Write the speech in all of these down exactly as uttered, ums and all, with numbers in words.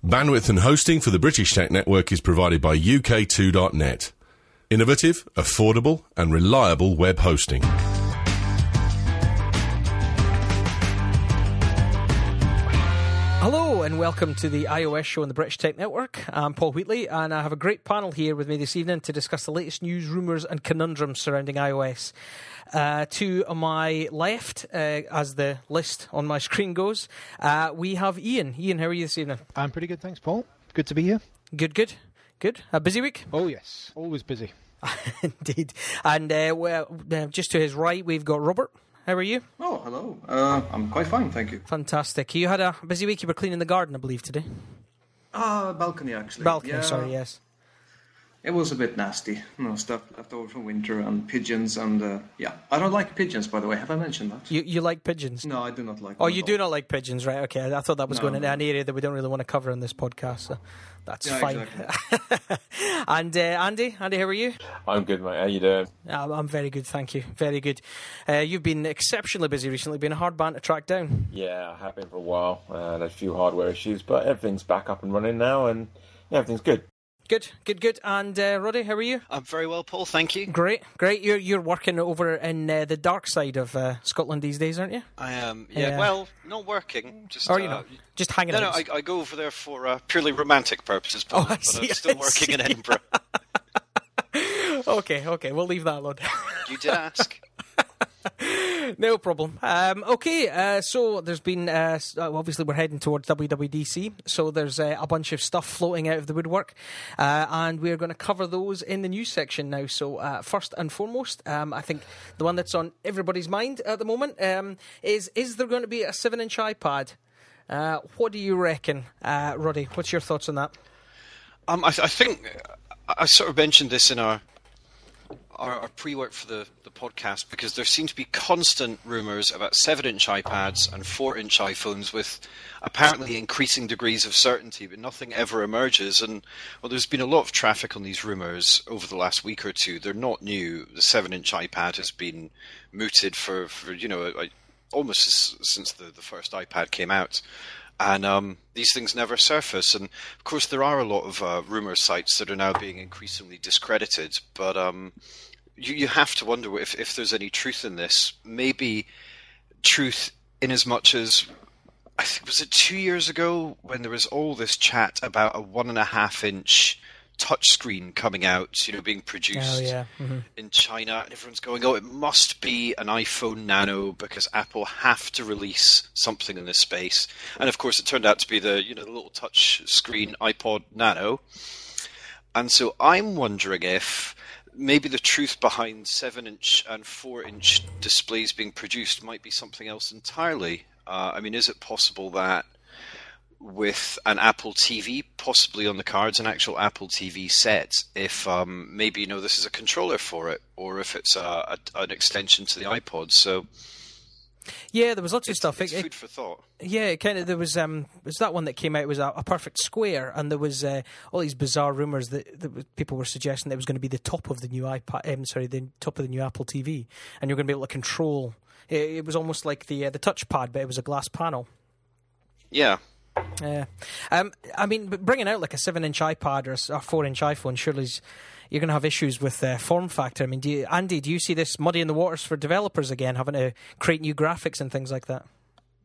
Bandwidth and hosting for the British Tech Network is provided by U K two dot net. Innovative, affordable and reliable web hosting. Hello and welcome to the iOS show on the British Tech Network. I'm Paul Wheatley and I have a great panel here with me this evening to discuss the latest news, rumours and conundrums surrounding iOS. Uh, to my left, uh, as the list on my screen goes, uh, we have Ian. Ian, how are you this evening? I'm pretty good, thanks, Paul. Good to be here. Good, good, good. A busy week? Oh, yes. Always busy. Indeed. And uh, well, uh, just to his right, we've got Robert. How are you? Oh, hello. Uh, I'm quite fine, thank you. Fantastic. You had a busy week. You were cleaning the garden, I believe, today. Ah, uh, balcony, actually. Balcony, yeah. sorry, yes. It was a bit nasty. You know, stuff left over from winter and pigeons and, uh, yeah. I don't like pigeons, by the way. Have I mentioned that? You you like pigeons? No, I do not like Oh, them you at do all. not like pigeons, right? Okay, I thought that was No, going into no. an area that we don't really want to cover on this podcast, so that's Yeah, fine. exactly. And uh, Andy, Andy, how are you? I'm good, mate. How you doing? I'm, I'm very good, thank you. Very good. Uh, you've been exceptionally busy recently, been a hard band to track down. Yeah, I have been for a while. Uh, had a few hardware issues, but everything's back up and running now, and yeah, everything's good. Good, good, good. And uh, Roddy, how are you? I'm very well, Paul, thank you. Great, great. You're you're working over in uh, the dark side of uh, Scotland these days, aren't you? I am, yeah, Yeah. well, not working. Just, Or you uh, know, just hanging No, no, out. I, I go over there for uh, purely romantic purposes, Paul, Oh, I but see, I'm still I working see. in Edinburgh. Okay, okay, we'll leave that alone. You did ask. No problem. Um, okay, uh, so there's been, uh, s- uh, obviously we're heading towards W W D C, so there's uh, a bunch of stuff floating out of the woodwork, uh, and we're going to cover those in the news section now. So uh, first and foremost, um, I think the one that's on everybody's mind at the moment um, is, is there going to be a seven inch iPad? Uh, what do you reckon, uh, Roddy? What's your thoughts on that? Um, I, I think I I sort of mentioned this in our our, our pre-work for the, the podcast, because there seem to be constant rumours about seven inch iPads and four inch iPhones with apparently increasing degrees of certainty, but nothing ever emerges. And well, there's been a lot of traffic on these rumours over the last week or two. They're not new. The seven inch iPad has been mooted for, for you know, a, almost s- since the, the first iPad came out. And um, these things never surface. And, of course, there are a lot of uh, rumour sites that are now being increasingly discredited. But um, you, you have to wonder if, if there's any truth in this. Maybe truth in as much as, I think, was it two years ago when there was all this chat about a one and a half inch touchscreen coming out, you know, being produced Oh, yeah. Mm-hmm. in China, and everyone's going, oh, it must be an iPhone Nano because Apple have to release something in this space. And of course, it turned out to be the, you know, the little touch screen iPod Nano. And so I'm wondering if maybe the truth behind seven inch and four inch displays being produced might be something else entirely. Uh, I mean, is it possible that with an Apple T V possibly on the cards, an actual Apple T V set, if um, maybe, you know, this is a controller for it, or if it's a, a, an extension to the iPod. So Yeah, there was lots of it's, stuff. it's It- food for thought. Yeah, it kind of. There was um, was that one that came out. It was a, a perfect square, and there was uh, all these bizarre rumours that, that people were suggesting that it was going to be the top of the new iPad. Um, sorry, the top of the new Apple T V, and you're going to be able to control. It, it was almost like the uh, the touchpad, but it was a glass panel. Yeah. Yeah, um, I mean, but bringing out like a seven-inch iPad or a s- a four-inch iPhone, surely is- you're going to have issues with uh, form factor. I mean, do you, Andy, do you see this muddying the waters for developers again, having to create new graphics and things like that?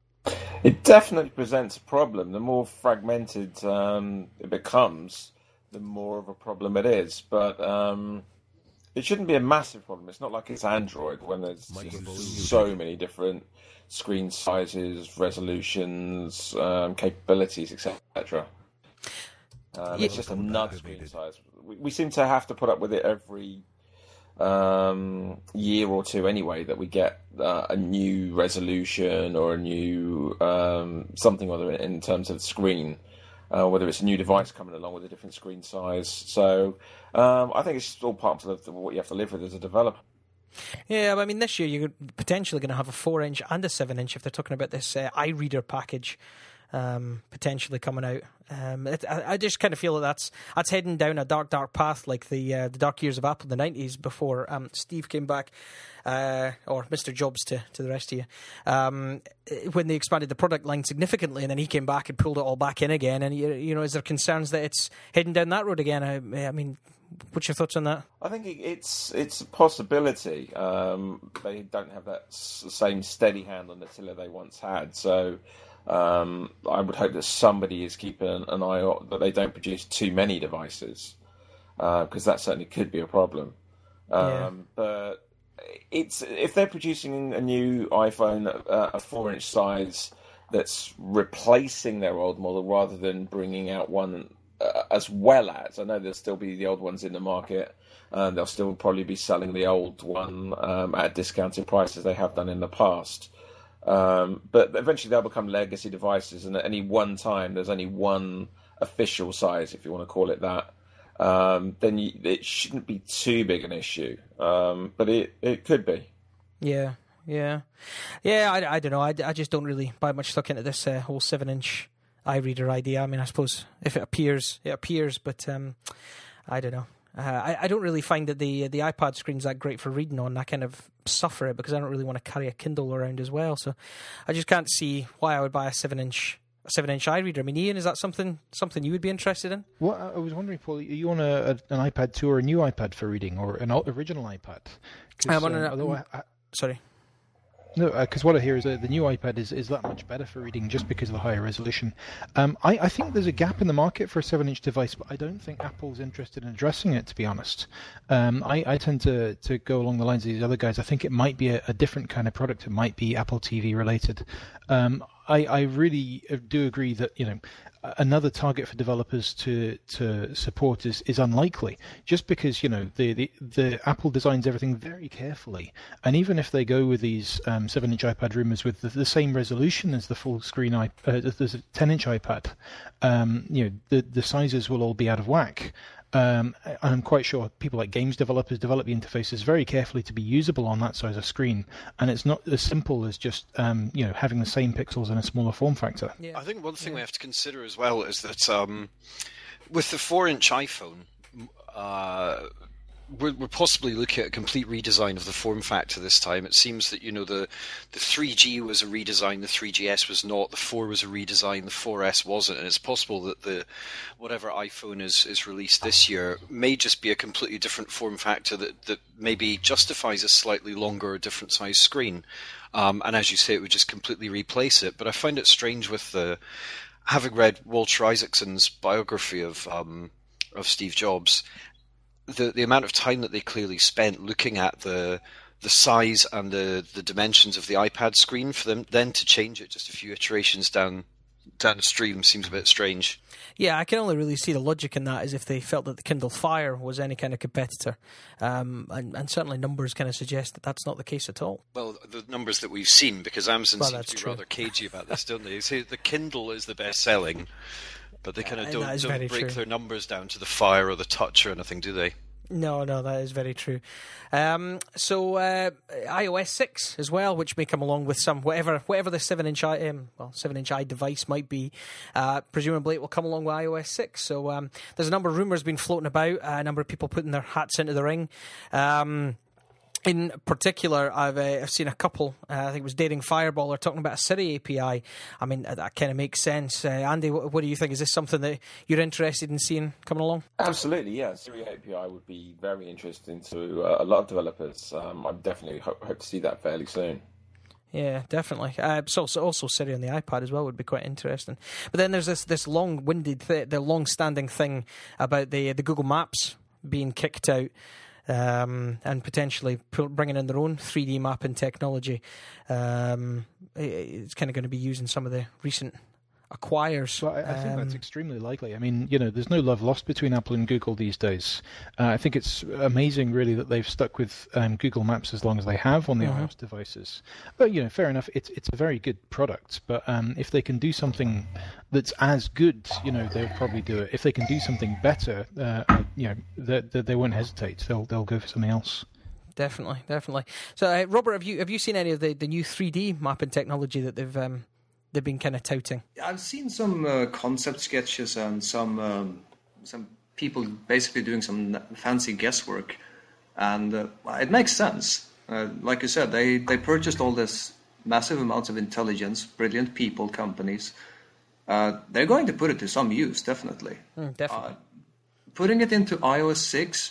It definitely presents a problem. The more fragmented um, it becomes, the more of a problem it is. But um, it shouldn't be a massive problem. It's not like it's Android when there's just so many different screen sizes, resolutions, um, capabilities, et cetera. Um, it's just another screen size. We, we seem to have to put up with it every um, year or two anyway, that we get uh, a new resolution or a new um, something or other in terms of screen, uh, whether it's a new device coming along with a different screen size. So um, I think it's all part of what you have to live with as a developer. Yeah, I mean, this year you're potentially going to have a four-inch and a seven-inch if they're talking about this uh, iReader package um, potentially coming out. Um, it, I, I just kind of feel that that's that's heading down a dark, dark path, like the uh, the dark years of Apple in the nineties before um, Steve came back, uh, or Mister Jobs to, to the rest of you, um, when they expanded the product line significantly, and then he came back and pulled it all back in again. And you, you know, is there concerns that it's heading down that road again? I, I mean, what's your thoughts on that? I think it's it's a possibility. Um, they don't have that same steady hand on Attila they once had, so. Um, I would hope that somebody is keeping an eye on that they don't produce too many devices, because uh, that certainly could be a problem. Um, yeah. But it's if they're producing a new iPhone, uh, a four-inch size that's replacing their old model rather than bringing out one uh, as well as. I know there'll still be the old ones in the market, and they'll still probably be selling the old one um, at discounted prices they have done in the past. Um, but eventually they'll become legacy devices, and at any one time there's only one official size, if you want to call it that. Um, then you, it shouldn't be too big an issue, um, but it, it could be. Yeah, yeah, yeah. I, I don't know. I, I just don't really buy much stock into this uh, whole seven-inch iReader idea. I mean, I suppose if it appears, it appears, but um, I don't know. Uh, I, I don't really find that the the iPad screen's that great for reading on. I kind of suffer it because I don't really want to carry a Kindle around as well. So I just can't see why I would buy a seven inch a seven inch iReader. I mean, Ian, is that something something you would be interested in? Well, I was wondering, Paul, are you on a, a, an iPad two or a new iPad for reading, or an original iPad? I'm on um, an, I, I, sorry. No, because uh, what I hear is that the new iPad is, is that much better for reading just because of the higher resolution. Um, I, I think there's a gap in the market for a seven-inch device, but I don't think Apple's interested in addressing it, to be honest. Um, I, I tend to, to go along the lines of these other guys. I think it might be a, a different kind of product. It might be Apple T V related. Um, I, I really do agree that, you know, another target for developers to to support is, is unlikely, just because, you know, the, the, the Apple designs everything very carefully, and even if they go with these um, seven-inch iPad rumors with the, the same resolution as the full-screen uh, there's a ten-inch iPad, um, you know, the the sizes will all be out of whack. Um, and I'm quite sure people like games developers develop the interfaces very carefully to be usable on that size of screen, and it's not as simple as just um, you know, having the same pixels in a smaller form factor. Yeah. I think one thing yeah. we have to consider as well is that um, with the four-inch iPhone, uh, we're, we're possibly looking at a complete redesign of the form factor this time. It seems that, you know, the the three G was a redesign, the three G S was not, the four was a redesign, the four S wasn't, and it's possible that the whatever iPhone is, is released this year may just be a completely different form factor that, that maybe justifies a slightly longer or different size screen. Um, and as you say, it would just completely replace it. But I find it strange with the, having read Walter Isaacson's biography of um, of Steve Jobs, the the amount of time that they clearly spent looking at the the size and the, the dimensions of the iPad screen, for them then to change it just a few iterations down downstream seems a bit strange. Yeah, I can only really see the logic in that is if they felt that the Kindle Fire was any kind of competitor, um, and, and certainly numbers kind of suggest that that's not the case at all. Well, the numbers that we've seen, because Amazon well, seems to be true. rather cagey about this, don't they? They say the Kindle is the best selling, but they kind of don't, don't break true. their numbers down to the Fire or the Touch or anything, do they? No, no, that is very true. Um, so uh, iOS six as well, which may come along with some whatever whatever the seven inch i um, well seven inch i device might be. Uh, presumably, it will come along with iOS six. So um, there's a number of rumors been floating about. Uh, a number of people putting their hats into the ring. Um, In particular, I've, uh, I've seen a couple, uh, I think it was Daring Fireball, are talking about a Siri A P I. I mean, that, that kind of makes sense. Uh, Andy, what, what do you think? Is this something that you're interested in seeing coming along? Absolutely, yeah. Siri A P I would be very interesting to uh, a lot of developers. Um, I definitely hope, hope to see that fairly soon. Yeah, definitely. Uh, so, so also Siri on the iPad as well would be quite interesting. But then there's this this long-winded, th- the long-standing thing about the the Google Maps being kicked out. Um, and potentially bringing in their own three D mapping technology. Um, it's kind of going to be using some of the recent acquires. Well, I, I think um, that's extremely likely. I mean, you know, there's no love lost between Apple and Google these days. Uh, I think it's amazing, really, that they've stuck with um, Google Maps as long as they have on the mm-hmm. iOS devices. But, you know, fair enough, it's it's a very good product. But um, if they can do something that's as good, you know, they'll probably do it. If they can do something better, uh, you know, they, they, they won't hesitate. They'll they'll go for something else. Definitely, definitely. So, uh, Robert, have you have you seen any of the, the new three D mapping technology that they've um, they've been kind of touting? I've seen some uh, concept sketches and some um, some people basically doing some fancy guesswork, and uh, it makes sense. Uh, like you said, they, they purchased all this massive amounts of intelligence, brilliant people, companies. Uh, they're going to put it to some use, definitely. Mm, definitely. Uh, putting it into i O S six,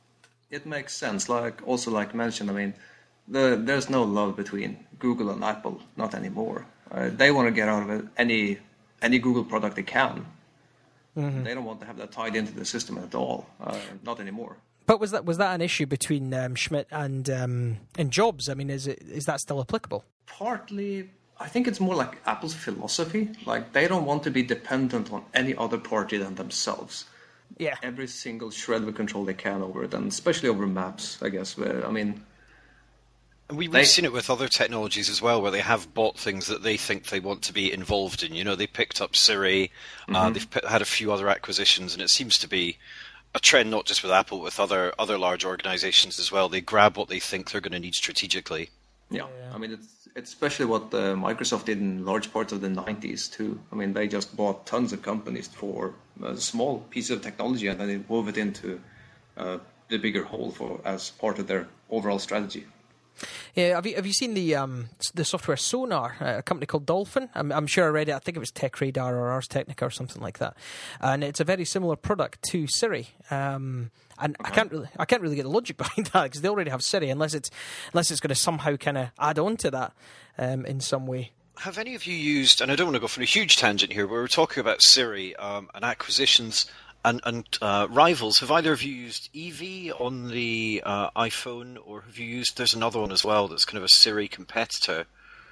it makes sense. Like also, like mentioned, I mean, the, there's no love between Google and Apple, not anymore. Uh, they want to get out of it any any Google product they can. Mm-hmm. They don't want to have that tied into the system at all. Uh, not anymore. But was that was that an issue between um, Schmidt and um, and Jobs? I mean, is it is that still applicable? Partly. I think it's more like Apple's philosophy. Like, they don't want to be dependent on any other party than themselves. Yeah. Every single shred of control they can over it, and especially over maps, I guess. Where, I mean... We, we've they, seen it with other technologies as well, where they have bought things that they think they want to be involved in. You know, they picked up Siri, mm-hmm. uh, they've put, had a few other acquisitions, and it seems to be a trend not just with Apple, with other, other large organizations as well. They grab what they think they're going to need strategically. Yeah, yeah. I mean, it's it's especially what uh, Microsoft did in large parts of the nineties too. I mean, they just bought tons of companies for a small piece of technology, and then they wove it into uh, the bigger whole for as part of their overall strategy. Yeah, have you have you seen the um the software Sonar, a company called Dolphin? I'm, I'm sure I read it. I think it was Tech Radar or Ars Technica or something like that. And it's a very similar product to Siri. Um, and okay. I can't really I can't really get the logic behind that because they already have Siri, unless it's unless it's going to somehow kind of add on to that um, in some way. Have any of you used? And I don't want to go for a huge tangent here, but we're talking about Siri um, and acquisitions. And, and uh, rivals, have either of you used Eevee on the uh, iPhone, or have you used, there's another one as well that's kind of a Siri competitor?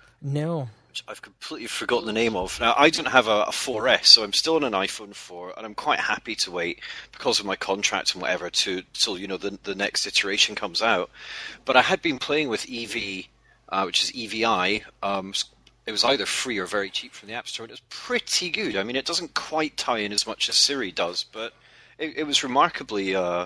No. Which I've completely forgotten the name of. Now, I don't have a, a four S, so I'm still on an iPhone four, and I'm quite happy to wait, because of my contract and whatever, to till, you know, the, the next iteration comes out. But I had been playing with Eevee, uh, which is E V I, um, it was either free or very cheap from the App Store, and it was pretty good. I mean, it doesn't quite tie in as much as Siri does, but it, it was remarkably uh,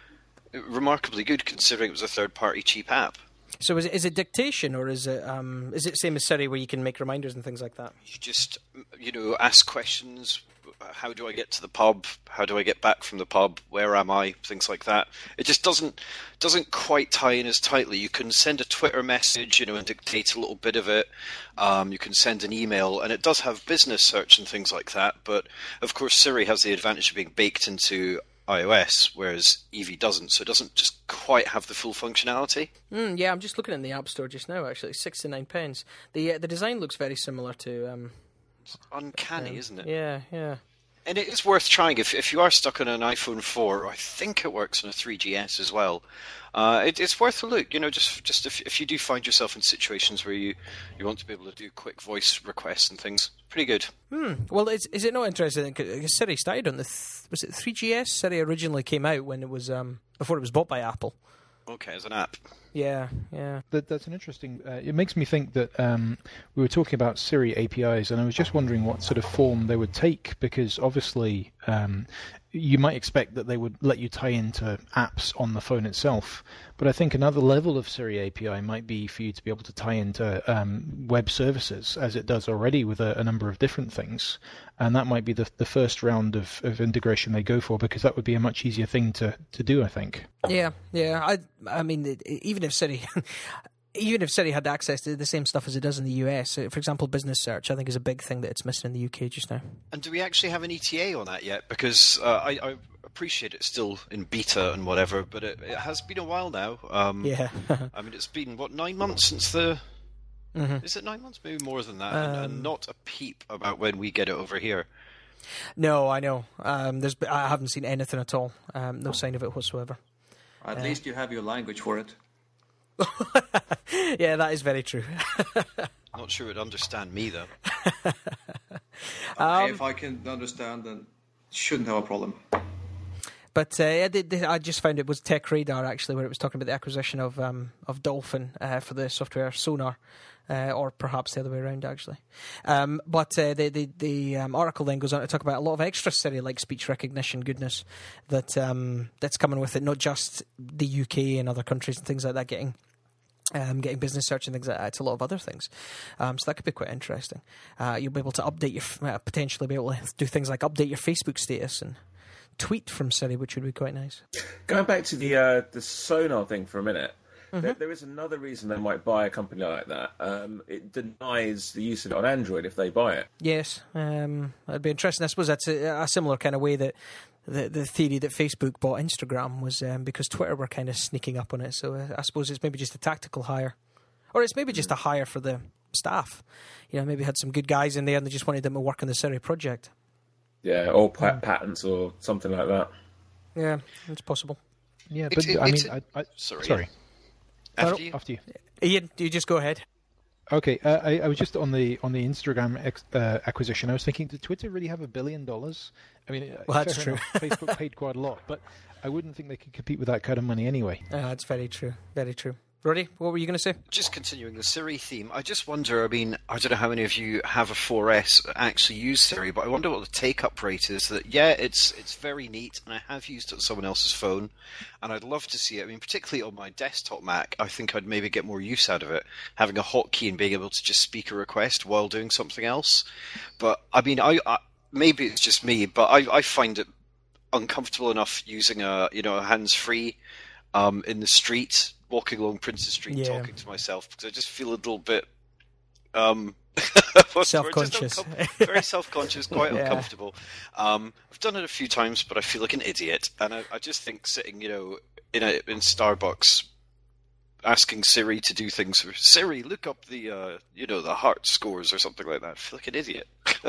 remarkably good considering it was a third-party cheap app. So is it, is it dictation, or is it um, is it same as Siri where you can make reminders and things like that? You just, you know, ask questions. How do I get to the pub? How do I get back from the pub? Where am I? Things like that. It just doesn't doesn't quite tie in as tightly. You can send a Twitter message, you know, and dictate a little bit of it. Um, you can send an email, and it does have business search and things like that. But of course, Siri has the advantage of being baked into iOS, whereas Eevee doesn't. So it doesn't just quite have the full functionality. Mm, yeah, I'm just looking in the App Store just now. Actually, sixty-nine pence. The uh, the design looks very similar to. Um, it's uncanny, um, isn't it? Yeah, yeah. And it is worth trying if if you are stuck on an iPhone four. I think it works on a three G S as well. Uh, it, it's worth a look. You know, just just if if you do find yourself in situations where you, you want to be able to do quick voice requests and things, pretty good. Hmm. Well, is is it not interesting? Because Siri started on the th- was it three G S? Siri originally came out when it was um before it was bought by Apple. Okay, as an app. Yeah, yeah. That, that's an interesting... Uh, it makes me think that um, we were talking about Siri A P Is, and I was just wondering what sort of form they would take, because obviously um, you might expect that they would let you tie into apps on the phone itself, but I think another level of Siri A P I might be for you to be able to tie into um, web services, as it does already with a, a number of different things, and that might be the, the first round of, of integration they go for, because that would be a much easier thing to, to do, I think. Yeah, yeah. I I mean, it, even if Siri... Even if Siri had access to the same stuff as it does in the U S, for example, business search, I think is a big thing that it's missing in the U K just now. And do we actually have an E T A on that yet? Because uh, I, I appreciate it's still in beta and whatever, but it, it has been a while now. Um, yeah. I mean, it's been, what, nine months since the... Mm-hmm. Is it nine months? Maybe more than that. Um, and, and not a peep about when we get it over here. No, I know. Um, there's, I haven't seen anything at all. Um, no sign of it whatsoever. At uh, least you have your language for it. Yeah, that is very true. Not sure it would understand me, though. um, if I can understand, then shouldn't have a problem. But uh, I, did, I just found it was Tech Radar, actually, where it was talking about the acquisition of um, of Dolphin uh, for the software Sonar. Uh, or perhaps the other way around, actually. Um, but uh, the the, the um, article then goes on to talk about a lot of extra Siri-like speech recognition goodness that um, that's coming with it, not just the U K and other countries and things like that getting Um, getting business search and things like that. It's a lot of other things. Um, so that could be quite interesting. Uh, you'll be able to update your, uh, potentially be able to do things like update your Facebook status and tweet from Siri, which would be quite nice. Going back to the uh, the sonar thing for a minute, mm-hmm. there, there is another reason they might buy a company like that. Um, it denies the use of it on Android if they buy it. Yes, um, that'd be interesting. I suppose that's a, a similar kind of way that The the theory that Facebook bought Instagram was um, because Twitter were kind of sneaking up on it. So uh, I suppose it's maybe just a tactical hire. Or it's maybe just a hire for the staff. You know, maybe had some good guys in there and they just wanted them to work on the Siri project. Yeah, or pat- mm. patents or something like that. Yeah, it's possible. Yeah, but it, I mean... a, I, I, sorry. sorry. After you? After you. Ian, you just go ahead. Okay, uh, I, I was just on the on the Instagram ex, uh, acquisition. I was thinking, did Twitter really have a billion dollars? I mean, well, that's true. Enough, Facebook paid quite a lot, but I wouldn't think they could compete with that kind of money anyway. Uh, that's very true. Very true. Roddy, what were you going to say? Just continuing the Siri theme, I just wonder, I mean, I don't know how many of you have a four S that actually use Siri, but I wonder what the take-up rate is. That yeah, it's it's very neat, and I have used it on someone else's phone, and I'd love to see it. I mean, particularly on my desktop Mac, I think I'd maybe get more use out of it, having a hotkey and being able to just speak a request while doing something else. But, I mean, I, I maybe it's just me, but I, I find it uncomfortable enough using a, you know, a hands-free um, in the street, walking along Princes Street, yeah. talking to myself, because I just feel a little bit um, self-conscious, uncom- very self-conscious, quite yeah. uncomfortable. Um, I've done it a few times, but I feel like an idiot, and I, I just think sitting, you know, in a in Starbucks, asking Siri to do things. For, Siri, look up the uh, you know the heart scores or something like that. I feel like an idiot.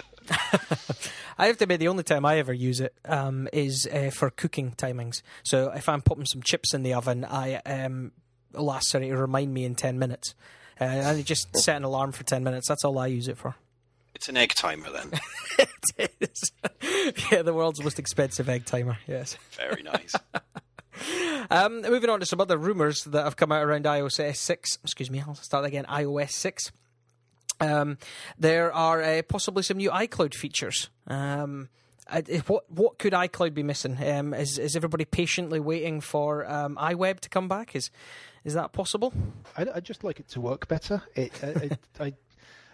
I have to admit, the only time I ever use it um, is uh, for cooking timings. So if I'm popping some chips in the oven, I um, will ask Siri to remind me in ten minutes. Uh, and I just set an alarm for ten minutes. That's all I use it for. It's an egg timer, then. It is. Yeah, the world's most expensive egg timer, yes. Very nice. um, moving on to some other rumours that have come out around iOS six. Excuse me, I'll start again. iOS six. Um, there are uh, possibly some new iCloud features. Um, I, what what could iCloud be missing? Um, is is everybody patiently waiting for um, iWeb to come back? Is is that possible? I'd, I'd just like it to work better. It, I, I, I,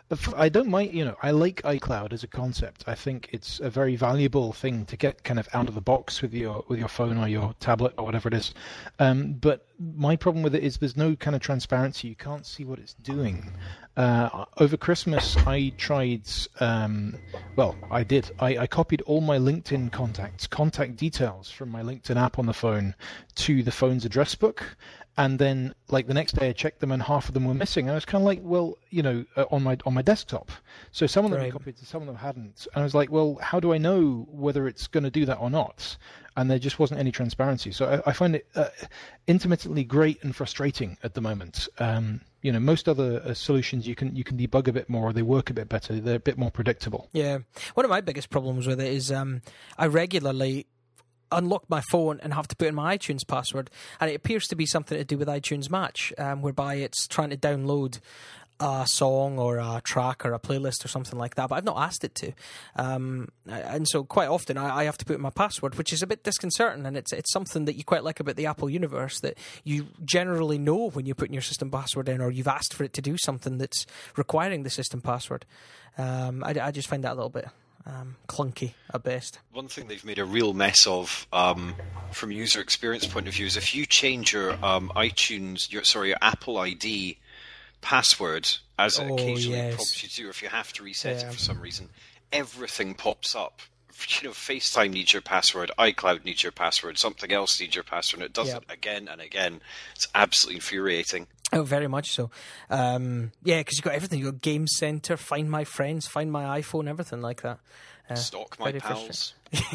I don't mind, you know, I like iCloud as a concept. I think it's a very valuable thing to get kind of out of the box with your with your phone or your tablet or whatever it is. Um, but my problem with it is there's no kind of transparency. You can't see what it's doing. Uh, over Christmas, I tried, um, well, I did. I, I copied all my LinkedIn contacts, contact details from my LinkedIn app on the phone to the phone's address book. And then, like, the next day I checked them and half of them were missing. I was kind of like, well, you know, uh, on my on my desktop. So some of them right. I copied, some of them hadn't. And I was like, well, how do I know whether it's going to do that or not? And there just wasn't any transparency. So I, I find it uh, intermittently great and frustrating at the moment. Um, you know, most other uh, solutions you can you can debug a bit more, they work a bit better, they're a bit more predictable. Yeah. One of my biggest problems with it is um, I regularly unlock my phone and have to put in my iTunes password, and it appears to be something to do with iTunes Match, um, whereby it's trying to download a song or a track or a playlist or something like that, but I've not asked it to. Um, and so quite often I, I have to put in my password, which is a bit disconcerting, and it's it's something that you quite like about the Apple universe, that you generally know when you're putting your system password in, or you've asked for it to do something that's requiring the system password. Um, I, I just find that a little bit Um, clunky at best. One thing they've made a real mess of, um, from a user experience point of view, is if you change your um, iTunes, your sorry, your Apple I D password, as it oh, occasionally yes. prompts you to, or if you have to reset yeah. it for some reason, everything pops up. You know, FaceTime needs your password, iCloud needs your password, something else needs your password, and it does yep. it again and again. It's absolutely infuriating. Oh, very much so. Um, yeah, because you've got everything. You've got Game Center, Find My Friends, Find My iPhone, everything like that. Uh, Stalk My Pals.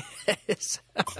Yes.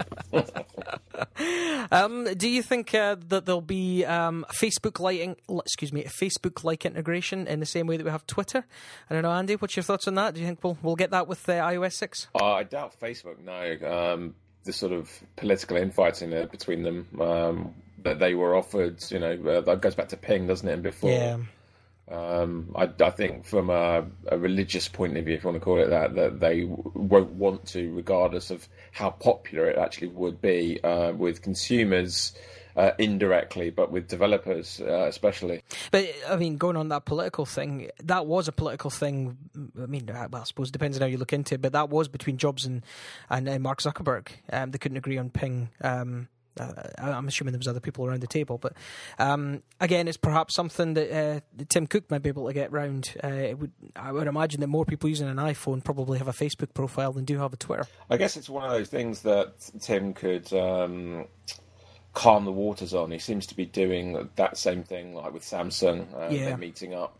um, do you think uh, that there'll be um, Facebook lighting, excuse me, a Facebook-like integration in the same way that we have Twitter? I don't know, Andy, what's your thoughts on that? Do you think we'll we'll get that with uh, iOS six? Uh, I doubt Facebook, no. Um, the sort of political infighting uh, between them um, that they were offered, you know, uh, that goes back to Ping, doesn't it? And before. Yeah. Um, I, I think from a, a religious point of view, if you want to call it that, that they w- won't want to, regardless of how popular it actually would be uh, with consumers. Uh, indirectly, but with developers uh, especially. But, I mean, going on that political thing, that was a political thing. I mean, well, I suppose it depends on how you look into it, but that was between Jobs and, and uh, Mark Zuckerberg. Um, they couldn't agree on Ping. Um, uh, I'm assuming there was other people around the table. But, um, again, it's perhaps something that, uh, that Tim Cook might be able to get round. Uh, it would, I would imagine that more people using an iPhone probably have a Facebook profile than do have a Twitter. I guess it's one of those things that Tim could... Um, calm the waters on. He seems to be doing that same thing, like with Samsung. Uh, yeah. They're meeting up.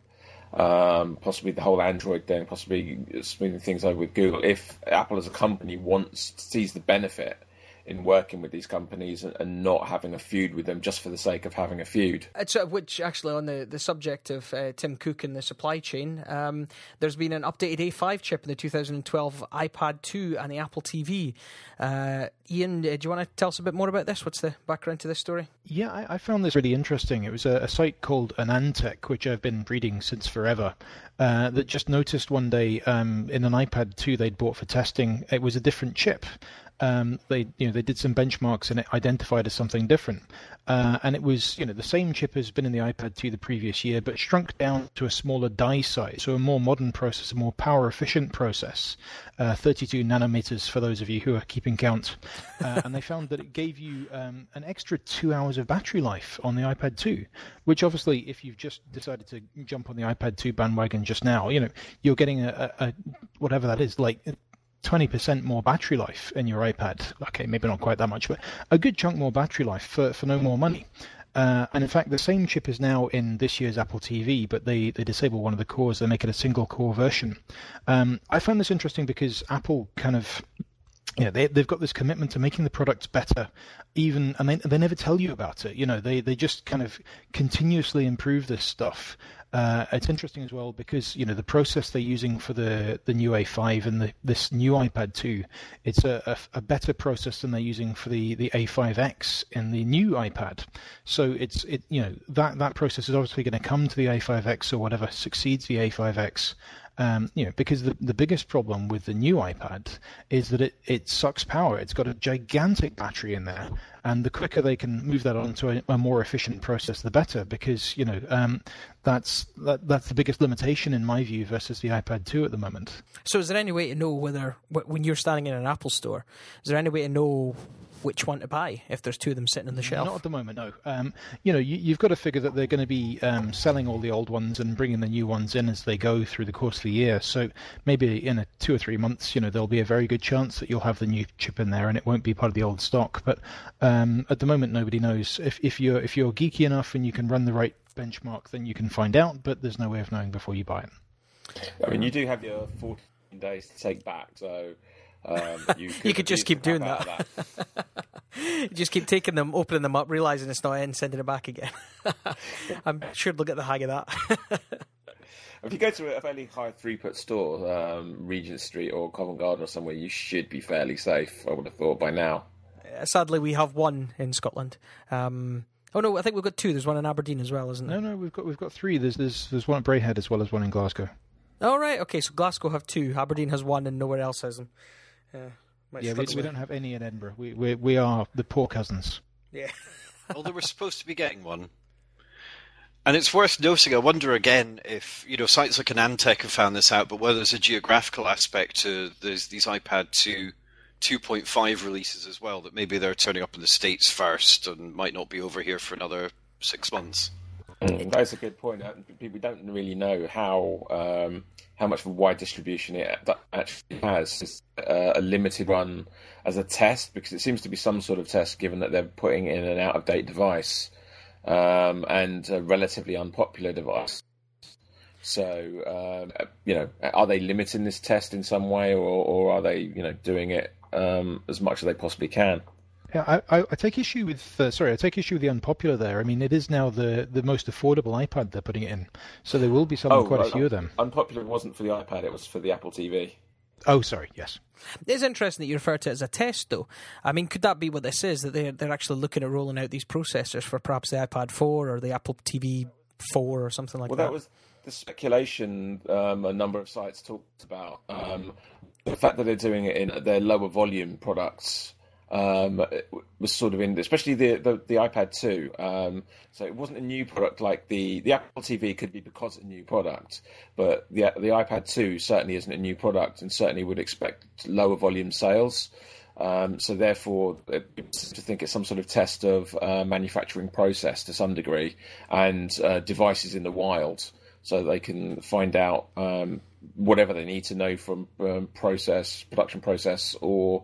Um, possibly the whole Android thing, possibly smoothing things over with Google. If Apple as a company wants sees the benefit in working with these companies and, and not having a feud with them just for the sake of having a feud. It's, uh, which, actually, on the, the subject of uh, Tim Cook and the supply chain, um, there's been an updated A five chip in the two thousand twelve iPad two and the Apple T V. Uh, Ian, do you want to tell us a bit more about this? What's the background to this story? Yeah, I, I found this really interesting. It was a, a site called AnandTech, which I've been reading since forever, uh, that just noticed one day um, in an iPad two they'd bought for testing, it was a different chip. Um, they, you know, they did some benchmarks and it identified as something different. Uh, and it was, you know, the same chip has been in the iPad two the previous year, but shrunk down to a smaller die size, so a more modern process, a more power efficient process, uh, thirty-two nanometers for those of you who are keeping count. Uh, and they found that it gave you um, an extra two hours of battery life on the iPad two, which obviously, if you've just decided to jump on the iPad two bandwagon just now, you know, you're getting a, a, a whatever that is, like twenty percent more battery life in your iPad. Okay, maybe not quite that much, but a good chunk more battery life for, for no more money. Uh, and in fact, the same chip is now in this year's Apple T V, but they, they disable one of the cores. They make it a single core version. Um, I found this interesting because Apple kind of, you know, they, they've got this commitment to making the products better, even, and they, they never tell you about it. You know, they, they just kind of continuously improve this stuff. Uh, it's interesting as well because, you know, the process they're using for the, the new A five and the, this new iPad two, it's a, a, a better process than they're using for the, the A five X in the new iPad. So it's, it, you know, that, that process is obviously going to come to the A five X or whatever succeeds the A five X. Um, you know, because the, the biggest problem with the new iPad is that it, it sucks power. It's got a gigantic battery in there, and the quicker they can move that on to a, a more efficient process, the better. Because you know, um, that's that, that's the biggest limitation in my view versus the iPad two at the moment. So, is there any way to know whether, when you're standing in an Apple store, is there any way to know which one to buy if there's two of them sitting on the shelf? Not at the moment, no. Um, you know, you, you've got to figure that they're going to be um, selling all the old ones and bringing the new ones in as they go through the course of the year. So maybe in a two or three months, you know, there'll be a very good chance that you'll have the new chip in there and it won't be part of the old stock. But um, at the moment, nobody knows. If, if you're if you're geeky enough and you can run the right benchmark, then you can find out. But there's no way of knowing before you buy it. I mean, you do have your fourteen days to take back, so. Um, you could, you could just keep doing that. that. You just keep taking them, opening them up, realising it's not in, sending it back again. I'm sure they'll get the hang of that. If you go to a fairly high throughput store, um, Regent Street or Covent Garden or somewhere, you should be fairly safe, I would have thought, by now. Uh, sadly, we have one in Scotland. Um, oh no, I think we've got two. There's one in Aberdeen as well, isn't there? No, no, we've got we've got three. There's there's there's one at Braehead as well as one in Glasgow. Oh right, okay. So Glasgow have two. Aberdeen has one, and nowhere else has them. Uh, yeah, we, we don't have any in Edinburgh. We we we are the poor cousins. Yeah. Well, they were supposed to be getting one. And it's worth noting, I wonder again if, you know, sites like AnandTech have found this out, but whether there's a geographical aspect to these, these iPad two two point five releases as well, that maybe they're turning up in the States first and might not be over here for another six months. Mm, that's a good point. People don't really know how um, how much of a wide distribution it actually has. It's uh, a limited one as a test, because it seems to be some sort of test, given that they're putting in an out-of-date device um, and a relatively unpopular device. So, um, you know, are they limiting this test in some way, or, or are they, you know, doing it um, as much as they possibly can? Yeah, I, I take issue with uh, sorry, I take issue with the unpopular there. I mean, it is now the, the most affordable iPad they're putting it in, so there will be selling oh, quite a uh, few of them. Unpopular wasn't for the iPad; it was for the Apple T V. Oh, sorry, yes. It's interesting that you refer to it as a test, though. I mean, could that be what this is? That they're they're actually looking at rolling out these processors for perhaps the iPad four or the Apple T V four or something like well, that? that was the speculation um, a number of sites talked about, um, the fact that they're doing it in their lower volume products um, was sort of in, especially the the, the iPad two. Um, so it wasn't a new product like the, the Apple T V could be because it's a new product, but the the iPad two certainly isn't a new product and certainly would expect lower volume sales. Um, so therefore, to think it's some sort of test of uh, manufacturing process to some degree and uh, devices in the wild, so they can find out um, whatever they need to know from um, process, production process, or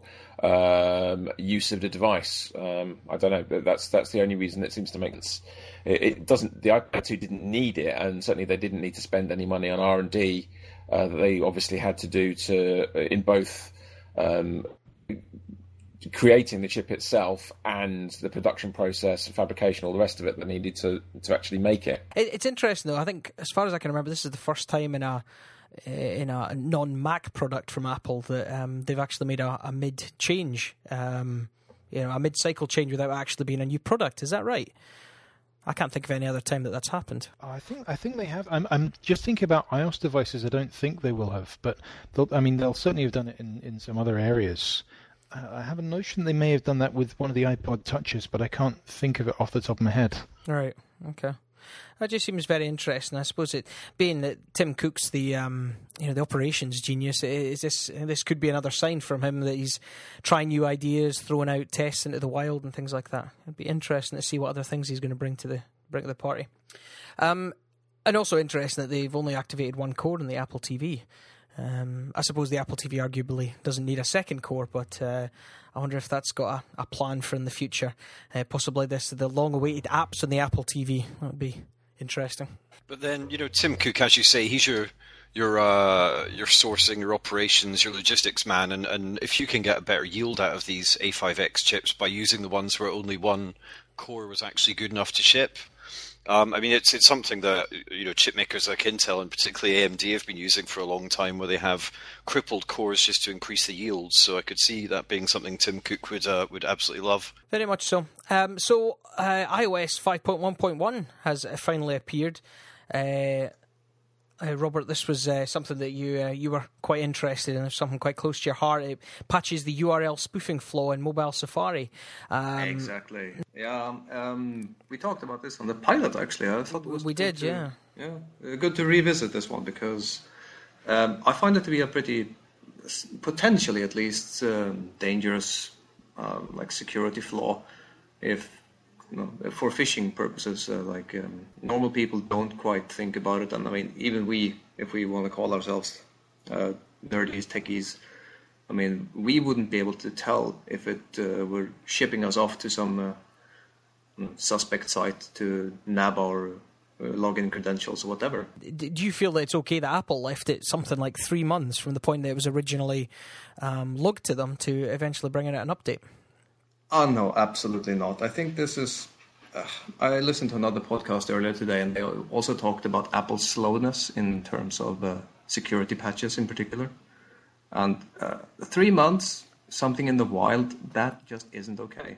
um, use of the device. Um, I don't know. That's that's the only reason it seems to make this. It, it doesn't. The iPad two didn't need it, and certainly they didn't need to spend any money on R and D uh, that they obviously had to do to in both. Um, creating the chip itself and the production process and fabrication, all the rest of it that needed to to actually make it. It's interesting though. I think, as far as I can remember, this is the first time in a in a non-Mac product from Apple that um, they've actually made a, a mid change, um, you know, a mid-cycle change without actually being a new product. Is that right? I can't think of any other time that that's happened. I think I think they have. I'm I'm just thinking about iOS devices. I don't think they will have, but I mean they'll certainly have done it in, in some other areas. Uh, I have a notion they may have done that with one of the iPod Touches, but I can't think of it off the top of my head. Right. Okay. That just seems very interesting. I suppose it being that Tim Cook's the um, you know the operations genius, is this this could be another sign from him that he's trying new ideas, throwing out tests into the wild and things like that. It'd be interesting to see what other things he's going to bring to the bring to the party. Um, and also interesting that they've only activated one core in the Apple T V. Um, I suppose the Apple T V arguably doesn't need a second core, but uh, I wonder if that's got a, a plan for in the future. Uh, possibly this the long-awaited apps on the Apple T V. That would be interesting. But then, you know, Tim Cook, as you say, he's your your uh, your sourcing, your operations, your logistics man, and, and if you can get a better yield out of these A five X chips by using the ones where only one core was actually good enough to ship. Um, I mean, it's it's something that, you know, chip makers like Intel and particularly A M D have been using for a long time, where they have crippled cores just to increase the yields. So I could see that being something Tim Cook would uh, would absolutely love. Very much so. Um, so uh, iOS five point one point one has uh, finally appeared. Uh, Uh, Robert, this was uh, something that you uh, you were quite interested in. It's something quite close to your heart. It patches the U R L spoofing flaw in mobile Safari. Um, exactly. Yeah, um, um, we talked about this on the pilot, actually. I thought it was we did, to, yeah. Yeah, uh, good to revisit this one because um, I find it to be a pretty, potentially at least, um, dangerous, uh, like security flaw. If You know, for phishing purposes, uh, like um, normal people don't quite think about it, and I mean, even we, if we want to call ourselves uh, nerdies, techies, I mean, we wouldn't be able to tell if it uh, were shipping us off to some uh, suspect site to nab our uh, login credentials or whatever. Do you feel that it's okay that Apple left it something like three months from the point that it was originally um, logged to them to eventually bringing out an update? Oh, no, absolutely not. I think this is... Uh, I listened to another podcast earlier today, and they also talked about Apple's slowness in terms of uh, security patches in particular. And uh, three months, something in the wild, that just isn't okay.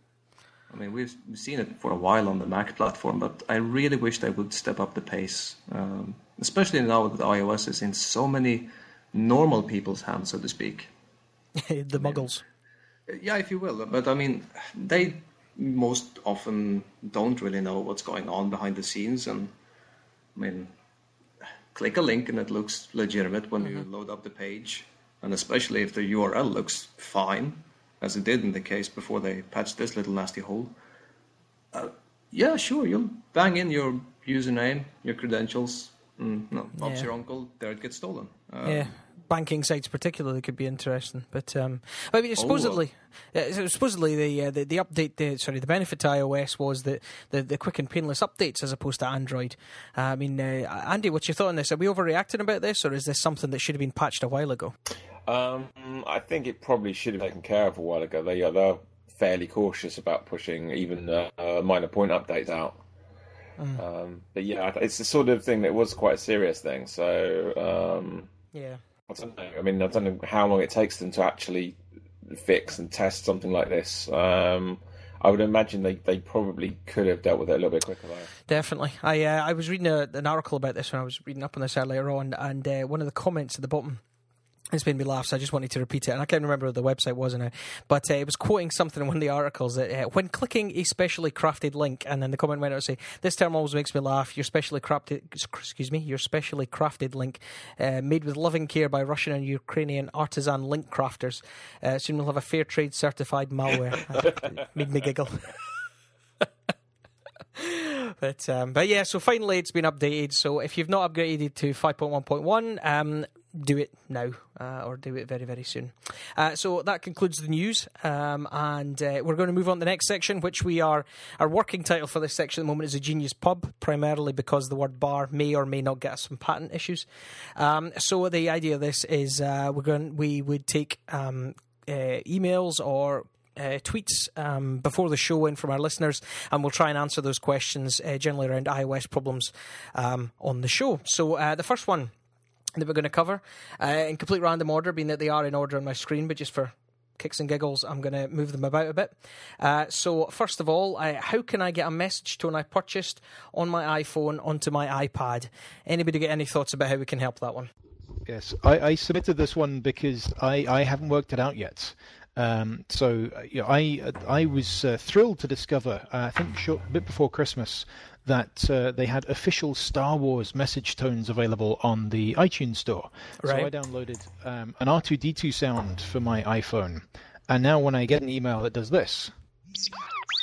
I mean, we've seen it for a while on the Mac platform, but I really wish they would step up the pace, um, especially now that iOS is in so many normal people's hands, so to speak. The muggles. Yeah, if you will. But I mean, they most often don't really know what's going on behind the scenes. And I mean, click a link and it looks legitimate when mm-hmm. you load up the page. And especially if the U R L looks fine, as it did in the case before they patched this little nasty hole. Uh, yeah, sure, you'll bang in your username, your credentials. Mm, no, Bob's yeah. your uncle, there it gets stolen. Um, yeah. Banking sites particularly could be interesting, but um, I mean, supposedly, oh, uh, supposedly the, uh, the the update, the, sorry, the benefit to iOS was that the, the quick and painless updates as opposed to Android. Uh, I mean, uh, Andy, what's your thought on this? Are we overreacting about this, or is this something that should have been patched a while ago? Um, I think it probably should have been taken care of a while ago. They are they're fairly cautious about pushing even uh, uh, minor point updates out. Mm. Um, but yeah, it's the sort of thing that was quite a serious thing. So um, yeah. I don't know. I mean, I don't know how long it takes them to actually fix and test something like this. Um, I would imagine they, they probably could have dealt with it a little bit quicker, though. Definitely. I uh, I was reading a, an article about this when I was reading up on this earlier on, and uh, one of the comments at the bottom, it's made me laugh, so I just wanted to repeat it. And I can't remember what the website was now, but uh, it was quoting something in one of the articles that uh, when clicking a specially crafted link, and then the comment went out to say, "This term always makes me laugh. Your specially crafted, excuse me, your specially crafted link, uh, made with loving care by Russian and Ukrainian artisan link crafters, uh, soon will have a fair trade certified malware." It made me giggle. But um, but yeah, so finally it's been updated. So if you've not upgraded to five point one point one, um, do it now uh, or do it very, very soon. Uh, so that concludes the news, um, and uh, we're going to move on to the next section, which we are, our working title for this section at the moment is A Genius Pub, primarily because the word bar may or may not get us some patent issues. Um, so the idea of this is uh, we're going, we would take um, uh, emails or Uh, tweets um, before the show in from our listeners, and we'll try and answer those questions uh, generally around iOS problems um, on the show. So uh, the first one that we're going to cover uh, in complete random order, being that they are in order on my screen, but just for kicks and giggles, I'm going to move them about a bit. Uh, so first of all, uh, how can I get a message tone I purchased on my iPhone onto my iPad? Anybody get any thoughts about how we can help that one? Yes, I, I submitted this one because I, I haven't worked it out yet. Um, so you know, I I was uh, thrilled to discover, uh, I think short, a bit before Christmas, that uh, they had official Star Wars message tones available on the iTunes store. Right. So I downloaded um, an R two D two sound for my iPhone, and now when I get an email that does this, did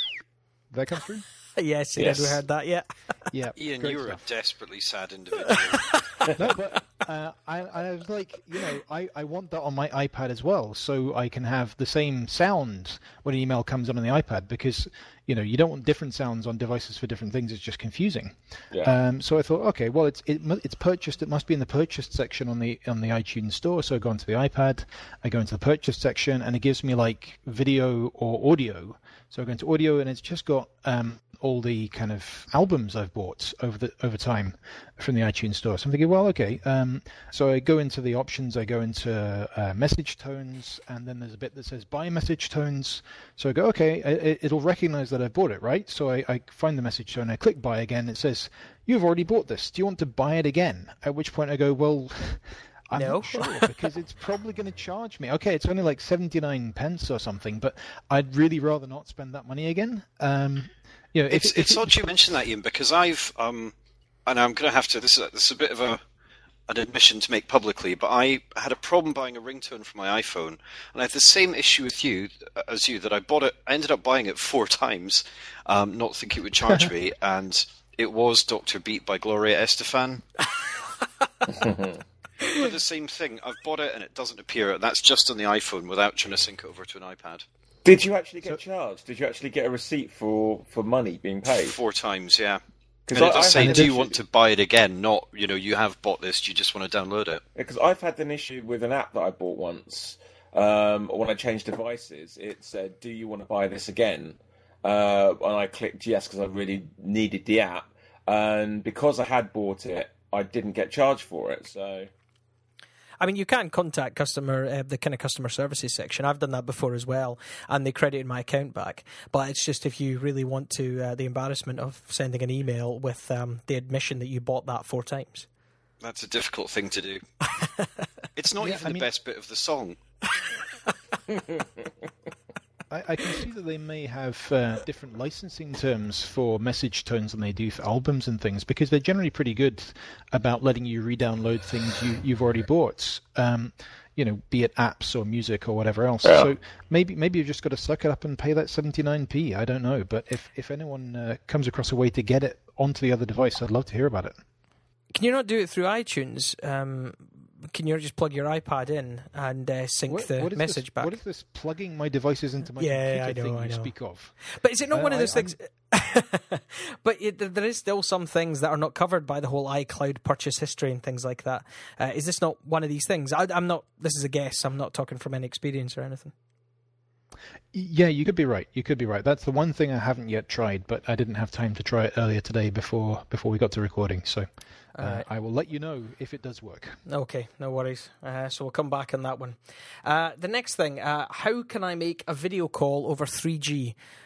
that come through? Yes, Yes. we heard that, yeah. Yeah, Ian, great you were stuff. a desperately sad individual. No, but uh, I, I was like, you know, I, I want that on my iPad as well, so I can have the same sound when an email comes in on the iPad, because, you know, you don't want different sounds on devices for different things. It's just confusing. Yeah. Um, so I thought, okay, well, it's it, mu- it's purchased. It must be in the purchased section on the on the iTunes store. So I go into the iPad, I go into the purchased section, and it gives me like video or audio. So I go into audio, and it's just got um, all the kind of albums I've bought over the over time from the iTunes store. So I'm thinking, well, okay. Um, so I go into the options, I go into uh, message tones, and then there's a bit that says buy message tones. So I go, okay, it, it'll recognize that I've bought it, right? So I, I find the message tone, I click buy again. It says, you've already bought this. Do you want to buy it again? At which point I go, well, I'm No. not sure, because it's probably going to charge me. Okay, it's only like seventy-nine pence or something, but I'd really rather not spend that money again. Um, you know, if, It's if, it's odd you mention that, Ian, because I've um, and I'm going to have to. This is a, this is a bit of a an admission to make publicly, but I had a problem buying a ringtone for my iPhone, and I had the same issue with you as you, that I bought it. I ended up buying it four times, um, not thinking it would charge me, and it was Doctor Beat by Gloria Estefan. But the same thing. I've bought it and it doesn't appear. That's just on the iPhone without trying to sync it over to an iPad. Did you actually get charged? Did you actually get a receipt for, for money being paid? Four times, yeah. And Because it does say, had do an you issue- want to buy it again? Not, you know, you have bought this, do you just want to download it? Because I've had an issue with an app that I bought once. Um, when I changed devices, it said, do you want to buy this again? Uh, and I clicked yes because I really needed the app. And because I had bought it, I didn't get charged for it. So I mean, you can contact customer uh, the kind of customer services section. I've done that before as well, and they credited my account back. But it's just if you really want to, uh, the embarrassment of sending an email with um, the admission that you bought that four times. That's a difficult thing to do. It's not Yeah, even I the mean- best bit of the song. I, I can see that they may have uh, different licensing terms for message tones than they do for albums and things, because they're generally pretty good about letting you re-download things you, you've already bought, um, you know, be it apps or music or whatever else. Yeah. So maybe maybe you've just got to suck it up and pay that seventy-nine p. I don't know, but if, if anyone uh, comes across a way to get it onto the other device, I'd love to hear about it. Can you not do it through iTunes? Um, can you just plug your iPad in and uh, sync What- the what is message this, back? What is this plugging my devices into my Yeah, computer I know, thing I you know. speak of? But is it not Uh, one of those I- things? But it, there is still some things that are not covered by the whole iCloud purchase history and things like that. Uh, is this not one of these things? I, I'm not. This is a guess. I'm not talking from any experience or anything. Yeah, you could be right. You could be right. That's the one thing I haven't yet tried, but I didn't have time to try it earlier today before before we got to recording. So uh, Alright. I will let you know if it does work. Okay, no worries. Uh, so we'll come back on that one. Uh, the next thing, uh, how can I make a video call over three G?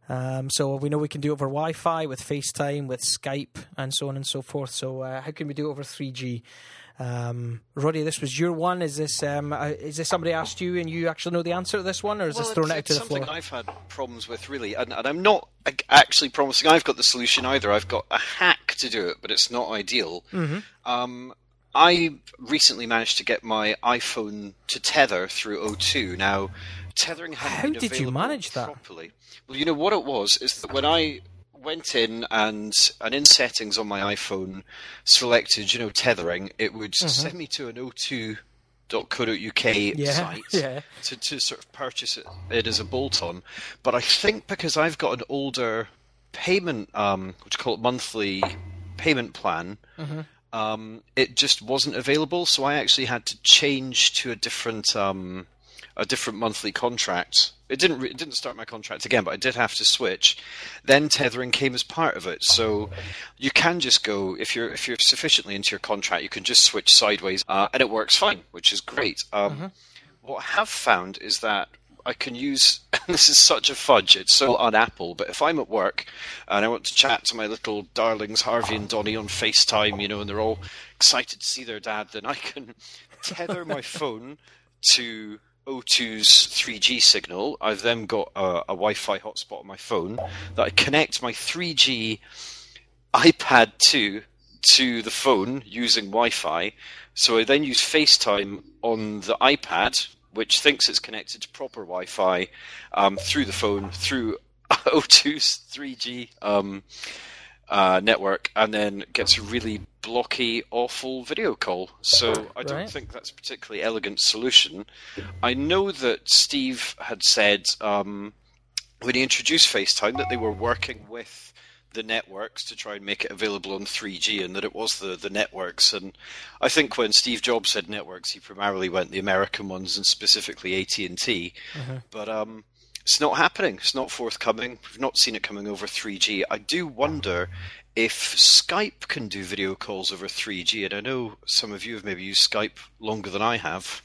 Um, so we know we can do it over Wi-Fi, with FaceTime, with Skype, and so on and so forth. So uh, how can we do it over three G? Um, Roddy, this was your one. Is this um, uh, is this somebody asked you and you actually know the answer to this one, or is well, this thrown it's, out to it's the floor? something I've had problems with, really, and, and I'm not actually promising I've got the solution either. I've got a hack to do it, but it's not ideal. Mm-hmm. Um, I recently managed to get my iPhone to tether through O two. Now, tethering hadn't How been did you available manage that? properly. Well, you know what it was is that when I went in and and in settings on my iPhone selected, you know, tethering, it would Mm-hmm. send me to an O two dot co dot U K Yeah, site yeah. to, to sort of purchase it, it as a bolt-on. But I think because I've got an older payment, um, what do you call it, monthly payment plan, Mm-hmm. um, it just wasn't available. So I actually had to change to a different um, a different monthly contract. It didn't re- it didn't start my contract again, but I did have to switch. Then tethering came as part of it. So you can just go, if you're if you're sufficiently into your contract, you can just switch sideways, uh, and it works fine, which is great. Um, Mm-hmm. What I have found is that I can use, this is such a fudge, it's so un-Apple, but if I'm at work and I want to chat to my little darlings Harvey and Donnie on FaceTime, you know, and they're all excited to see their dad, then I can tether my phone to O two's three G signal. I've then got a, a Wi-Fi hotspot on my phone that I connect my three G iPad to to the phone using Wi-Fi. So I then use FaceTime on the iPad, which thinks it's connected to proper Wi-Fi, um, through the phone, through O two's three G um, uh, network, and then gets a really blocky, awful video call. So I don't Right. think that's a particularly elegant solution. I know that Steve had said um, when he introduced FaceTime that they were working with the networks to try and make it available on three G, and that it was the, the networks. And I think when Steve Jobs said networks, he primarily went the American ones, and specifically A T and T. Mm-hmm. But um, it's not happening. It's not forthcoming. We've not seen it coming over three G. I do wonder if Skype can do video calls over three G, and I know some of you have maybe used Skype longer than I have.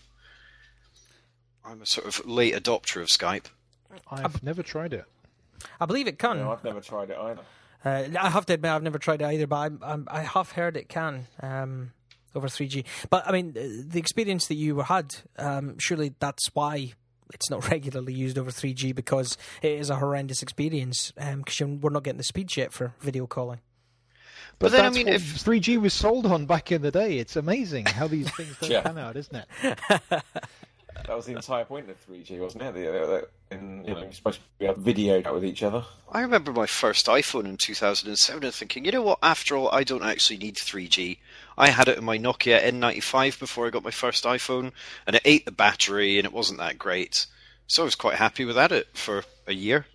I'm a sort of late adopter of Skype. I've never tried it. I believe it can. No, I've never tried it either. Uh, I have to admit, I've never tried it either, but I'm, I'm, I have heard it can um, over three G. But I mean, the experience that you had, um, surely that's why it's not regularly used over three G, because it is a horrendous experience. Because um, we're not getting the speeds yet for video calling. But, But then, I that's mean, what if- three G was sold on back in the day. It's amazing how these things don't Yeah. pan out, isn't it? That was the entire point of three G, wasn't it? The, the, the, in, you know, you're supposed to be able to video chat with each other. I remember my first iPhone in two thousand seven and thinking, you know what, after all, I don't actually need three G. I had it in my Nokia N ninety-five before I got my first iPhone, and it ate the battery, and it wasn't that great. So I was quite happy without it for a year.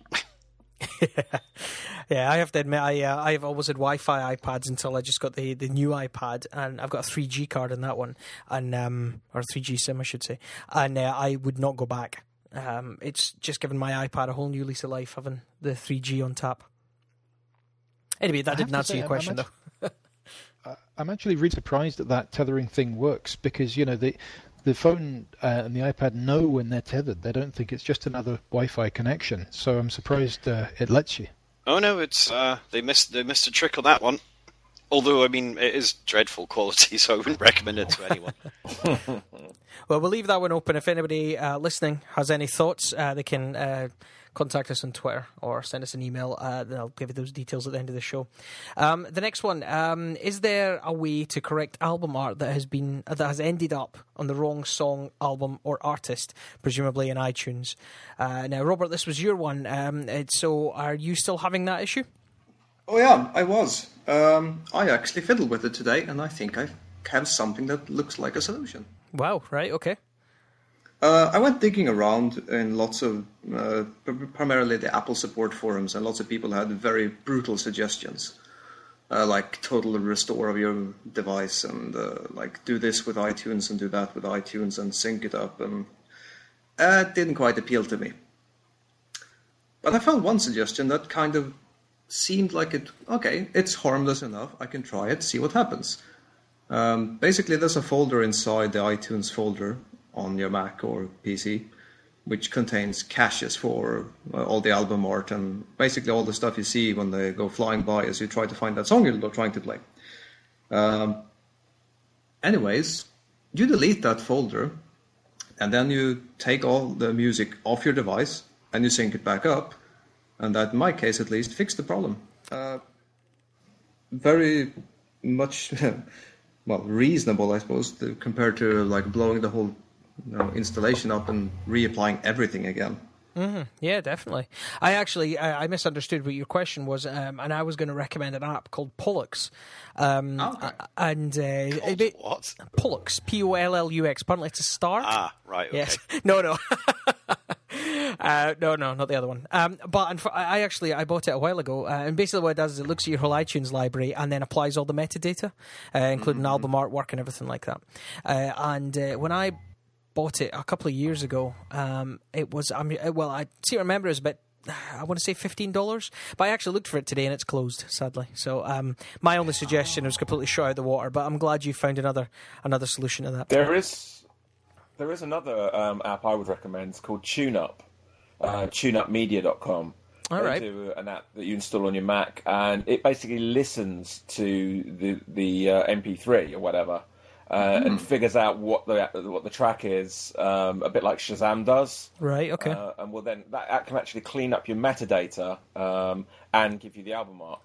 Yeah, I have to admit, I uh, I've always had Wi-Fi iPads until I just got the, the new iPad, and I've got a three G card in that one, and um, or a three G SIM, I should say, and uh, I would not go back. Um, it's just given my iPad a whole new lease of life having the three G on tap. Anyway, that I didn't have to answer say, your I'm question, actually- though. Uh, I'm actually really surprised that that tethering thing works, because you know the the phone uh, and the iPad know when they're tethered. They don't think it's just another Wi-Fi connection. So I'm surprised uh, it lets you. Oh no, it's uh, they missed they missed a trick on that one. Although I mean, it is dreadful quality, so I wouldn't recommend it to anyone. Well, we'll leave that one open. If anybody uh, listening has any thoughts, uh, they can uh, contact us on Twitter or send us an email. Uh, then I'll give you those details at the end of the show. Um, the next one: um, is there a way to correct album art that has been uh, that has ended up on the wrong song, album, or artist, presumably in iTunes? Uh, now, Robert, this was your one. Um, it- so, are you still having that issue? Oh yeah, I was. Um, I actually fiddled with it today, and I think I have something that looks like a solution. Wow. Right. Okay. Uh, I went digging around in lots of, uh, pr- primarily the Apple support forums, and lots of people had very brutal suggestions, uh, like total restore of your device, and uh, like do this with iTunes and do that with iTunes and sync it up, and uh, it didn't quite appeal to me. But I found one suggestion that kind of seemed like it, okay, it's harmless enough, I can try it, see what happens. Um, basically, there's a folder inside the iTunes folder on your Mac or P C which contains caches for uh, all the album art and basically all the stuff you see when they go flying by as you try to find that song you're trying to play. Um, anyways, you delete that folder, and then you take all the music off your device and you sync it back up, and that, in my case at least, fixed the problem. Uh, very much, well, reasonable, I suppose, to, compared to like blowing the whole you know, installation up and reapplying everything again. Mm-hmm. Yeah, definitely. I actually I, I misunderstood what your question was, um, and I was going to recommend an app called Pollux. Um, okay. And uh, Called it, what? Pollux, P O L L U X. Apparently, it's a star. Ah, right. Okay. Yes. No, no. Uh, no, no, not the other one. Um, but unf- I actually I bought it a while ago, uh, and basically what it does is it looks at your whole iTunes library and then applies all the metadata, uh, including mm-hmm. album artwork and everything like that. Uh, and uh, when I bought it a couple of years ago, um, it was I mean, well, I seem to remember it was about I want to say fifteen dollars, but I actually looked for it today and it's closed, sadly. So um, my only suggestion was completely shot out of the water, but I'm glad you found another another solution to that. There is there is another um, app I would recommend. It's called TuneUp. Uh, tune up media dot com. All they right. do an app that you install on your Mac, and it basically listens to the the uh, M P three or whatever, uh, mm. and figures out what the what the track is, um, a bit like Shazam does. Right. Okay. Uh, and well, then that app can actually clean up your metadata um, and give you the album art.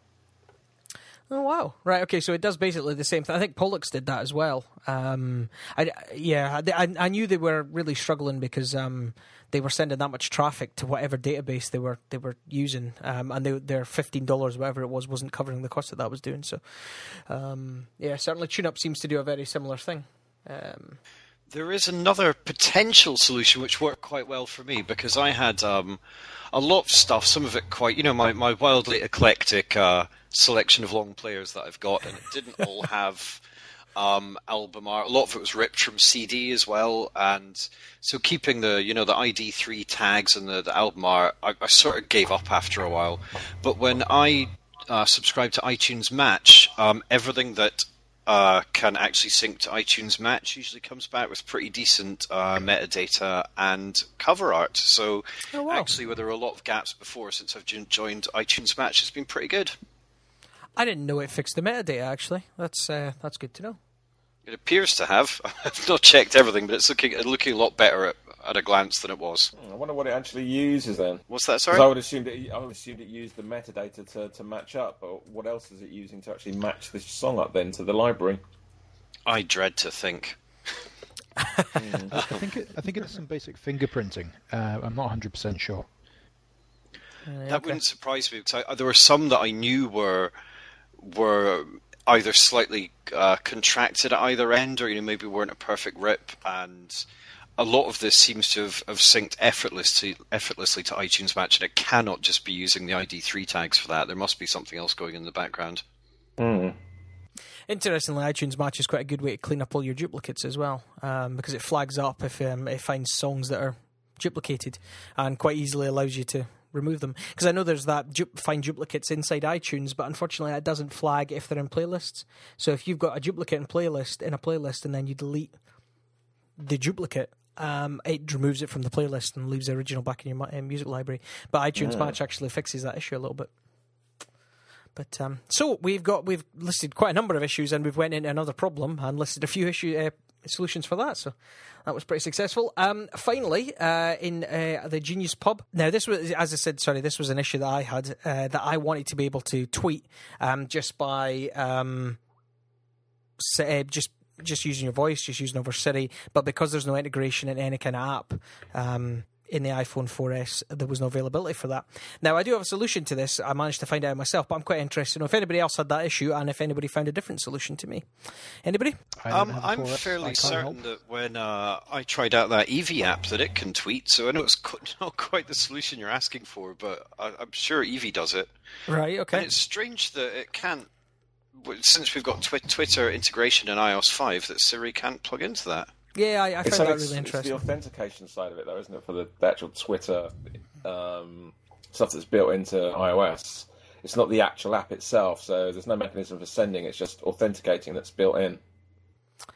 Oh wow! Right, okay. So it does basically the same thing. I think Pollux did that as well. Um, I, yeah, I, I knew they were really struggling because um, they were sending that much traffic to whatever database they were they were using, um, and they, their fifteen dollars, whatever it was, wasn't covering the cost that that was doing. So, um, yeah, certainly TuneUp seems to do a very similar thing. Um, There is another potential solution which worked quite well for me because I had um, a lot of stuff, some of it quite, you know, my, my wildly eclectic uh, selection of long players that I've got, and it didn't all have um, album art. A lot of it was ripped from C D as well, and so keeping the, you know, the I D three tags and the, the album art, I, I sort of gave up after a while. But when I uh, subscribed to iTunes Match, um, everything that Uh, can actually sync to iTunes Match usually comes back with pretty decent uh, metadata and cover art. So oh, wow. actually, where there were a lot of gaps before, since I've joined iTunes Match, it's been pretty good. I didn't know it fixed the metadata, actually. That's uh, that's good to know. It appears to have. I've not checked everything, but it's looking looking a lot better at, at a glance than it was. I wonder what it actually uses then. What's that, sorry? I would assume that it, I would assume it used the metadata to, to match up, but what else is it using to actually match this song up then to the library? I dread to think. mm. I think it, I think it's some basic fingerprinting. Uh, I'm not one hundred percent sure. Uh, That okay. wouldn't surprise me because I, there were some that I knew were were either slightly uh, contracted at either end, or you know maybe weren't a perfect rip, and a lot of this seems to have, have synced effortlessly effortlessly to iTunes Match, and it cannot just be using the I D three tags for that. There must be something else going in the background. Mm. Interestingly, iTunes Match is quite a good way to clean up all your duplicates as well, um, because it flags up if um, it finds songs that are duplicated, and quite easily allows you to remove them. Because I know there's that du- find duplicates inside iTunes, but unfortunately it doesn't flag if they're in playlists. So if you've got a duplicate in playlist in a playlist and then you delete the duplicate, um, it removes it from the playlist and leaves the original back in your uh, music library. But iTunes Yeah. Match actually fixes that issue a little bit. But um, so we've got we've listed quite a number of issues, and we've went into another problem and listed a few issue uh, solutions for that. So that was pretty successful. Um, finally, uh, in uh, the Genius Pub. Now, this was, as I said, sorry, this was an issue that I had uh, that I wanted to be able to tweet um, just by um, say, uh, just just using your voice, just using over Siri. But because there's no integration in any kind of app. Um, in the iPhone four S, there was no availability for that. Now, I do have a solution to this. I managed to find out myself, but I'm quite interested to know if anybody else had that issue and if anybody found a different solution to me. Anybody? I don't Um, have a I'm four S, fairly I can't certain help. that when uh, I tried out that Eevee app that it can tweet, so I know it's qu- not quite the solution you're asking for, but I- I'm sure Eevee does it. Right, okay. And it's strange that it can't, w- since we've got twi- Twitter integration in i O S five, that Siri can't plug into that. Yeah, I, I It's, found that it's, really it's interesting. the authentication side of it, though, isn't it? For the, the actual Twitter um, stuff that's built into iOS. It's not the actual app itself, so there's no mechanism for sending. It's just authenticating that's built in.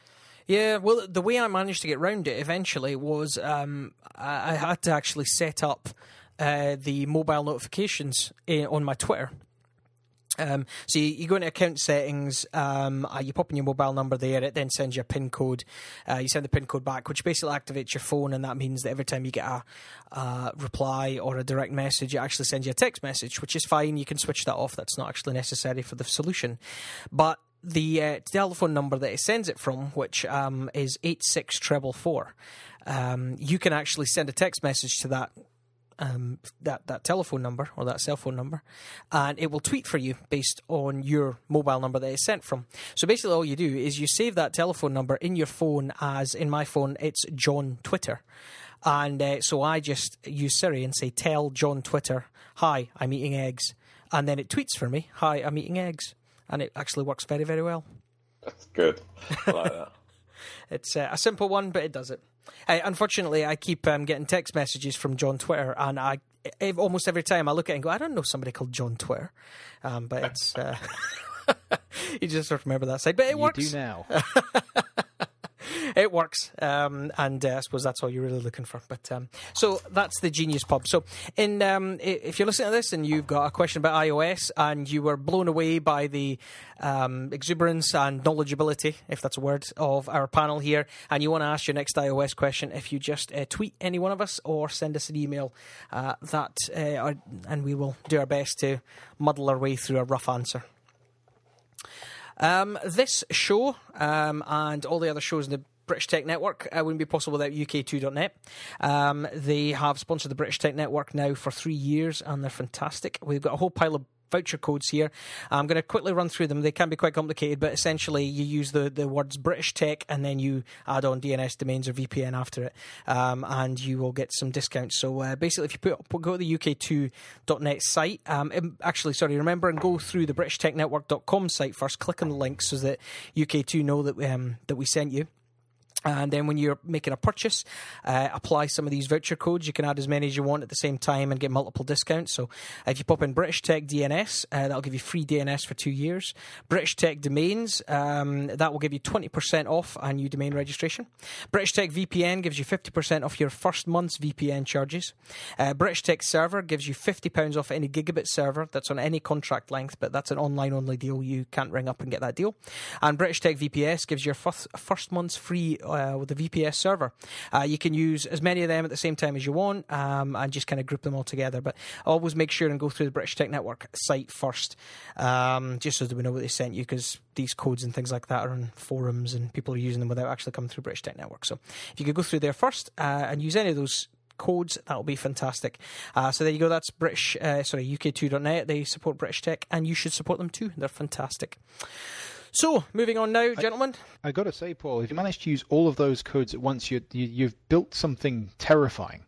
Yeah, well, the way I managed to get round it eventually was um, I, I had to actually set up uh, the mobile notifications uh, on my Twitter. Um, so you, you go into account settings, um, uh, you pop in your mobile number there, it then sends you a PIN code. Uh, you send the PIN code back, which basically activates your phone, and that means that every time you get a uh, reply or a direct message, it actually sends you a text message, which is fine. You can switch that off. That's not actually necessary for the solution. But the uh, telephone number that it sends it from, which um, is eight six four four four, um, you can actually send a text message to that Um, that, that telephone number or that cell phone number, and it will tweet for you based on your mobile number that it's sent from. So basically all you do is you save that telephone number in your phone as, in my phone, it's John Twitter. And uh, so I just use Siri and say, tell John Twitter, hi, I'm eating eggs. And then it tweets for me, hi, I'm eating eggs. And it actually works very, very well. That's good. I like that. It's uh, a simple one, but it does it. Uh, unfortunately, I keep um, getting text messages from John Twitter, and I if, almost every time I look at it and go, I don't know somebody called John Twitter. Um, but it's... Uh, you just have to remember that side. But it you works. You do now. It works, um, and uh, I suppose that's all you're really looking for. But um, so that's the Genius Pub. So, in um, if you're listening to this and you've got a question about iOS and you were blown away by the um, exuberance and knowledgeability, if that's a word, of our panel here, and you want to ask your next iOS question, if you just uh, tweet any one of us or send us an email, uh, that uh, and we will do our best to muddle our way through a rough answer. Um, this show um, and all the other shows in the British Tech Network uh, wouldn't be possible without U K two dot net. Um, they have sponsored the British Tech Network now for three years, and they're fantastic. We've got a whole pile of voucher codes here. I'm going to quickly run through them. They can be quite complicated, but essentially you use the, the words British Tech and then you add on D N S domains or V P N after it, um, and you will get some discounts. So uh, basically, if you put, put go to the U K two dot net site, um, actually, sorry, remember and go through the British Tech Network dot com site first. Click on the link so that U K two know that um, that we sent you. And then when you're making a purchase, uh, apply some of these voucher codes. You can add as many as you want at the same time and get multiple discounts. So if you pop in British Tech D N S, uh, that'll give you free D N S for two years. British Tech Domains, um, that will give you twenty percent off a new domain registration. British Tech V P N gives you fifty percent off your first month's V P N charges. Uh, British Tech Server gives you fifty pounds off any gigabit server that's on any contract length, but that's an online-only deal. You can't ring up and get that deal. And British Tech V P S gives you your first, first month's free Uh, with the V P S server. Uh, you can use as many of them at the same time as you want, um, and just kind of group them all together. But always make sure and go through the British Tech Network site first, um, just so that we know what they sent you, because these codes and things like that are on forums and people are using them without actually coming through British Tech Network. So if you could go through there first uh, and use any of those codes, that will be fantastic. Uh, so there you go. That's British, uh, sorry, U K two dot net. They support British Tech, and you should support them too. They're fantastic. So, moving on now, gentlemen. I, I got to say, Paul, if you manage to use all of those codes at once, you, you, you've built something terrifying.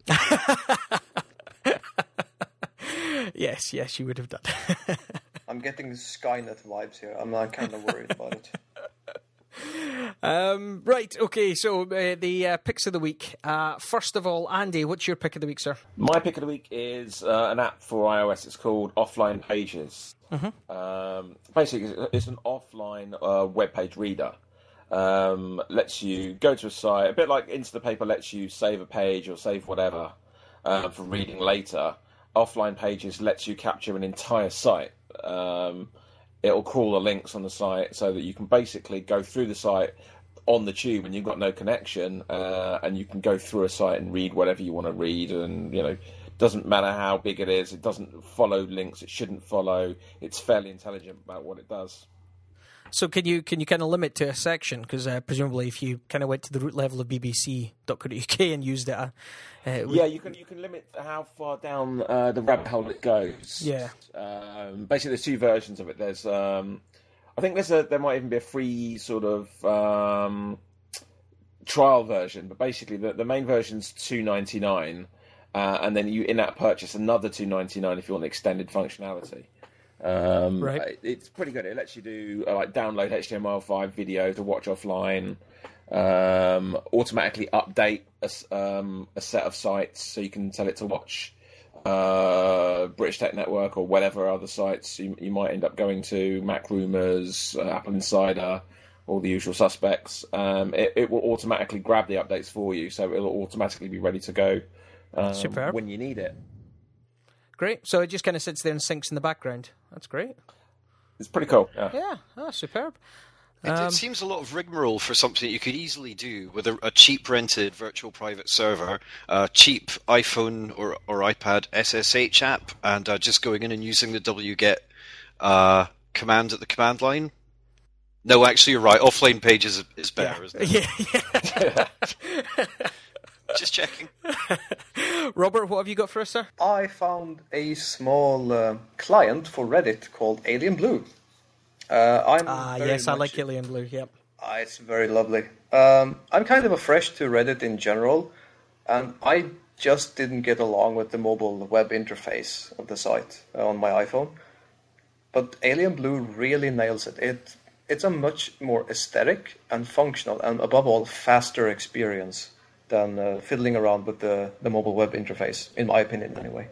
Yes, yes, you would have done. I'm getting Skynet vibes here. I'm uh, kind of worried about it. Um, right, okay, so uh, the uh, picks of the week. Uh, first of all, Andy, what's your pick of the week, sir? My pick of the week is uh, an app for iOS. It's called Offline Pages. Mm-hmm. Um, basically, it's an offline uh, web page reader. Um, lets you go to a site, a bit like Instapaper lets you save a page or save whatever uh, for reading later. Offline Pages lets you capture an entire site. Um, it'll crawl the links on the site so that you can basically go through the site on the tube and you've got no connection, uh, and you can go through a site and read whatever you want to read, and, you know, doesn't matter how big it is, it doesn't follow links it shouldn't follow, it's fairly intelligent about what it does. So can you can you kind of limit to a section? Because uh, presumably if you kind of went to the root level of B B C dot co dot U K and used it, uh, it would... yeah, you can you can limit how far down uh, the rabbit hole it goes. Yeah. Um, basically, there's two versions of it. There's, um, I think there's a there might even be a free sort of um, trial version, but basically the the main version's two ninety-nine, uh, and then you in-app purchase another two ninety-nine if you want extended functionality. Um, right. It's pretty good. It lets you do uh, like download H T M L five video to watch offline, um, automatically update a, um, a set of sites so you can tell it to watch uh, British Tech Network or whatever other sites you, you might end up going to, Mac Rumors, uh, Apple Insider, all the usual suspects, um, it, it will automatically grab the updates for you, so it'll automatically be ready to go um, Superb. when you need it. Great. So it just kind of sits there and syncs in the background. That's great. It's pretty cool. Yeah. Yeah, oh, superb. It, Um, it seems a lot of rigmarole for something that you could easily do with a, a cheap rented virtual private server, a cheap iPhone or, or iPad S S H app, and uh, just going in and using the wget uh, command at the command line. No, actually, you're right. Offline page is, is better, isn't it? Yeah, yeah. Just checking. Robert, what have you got for us, sir? I found a small uh, client for Reddit called Alien Blue. Uh, I'm Ah, very yes, I much- like Alien Blue, yep. Ah, it's very lovely. Um, I'm kind of afresh to Reddit in general, and I just didn't get along with the mobile web interface of the site uh, on my iPhone. But Alien Blue really nails it. It it's a much more aesthetic and functional, and above all, faster experience than uh, fiddling around with the, the mobile web interface, in my opinion, anyway.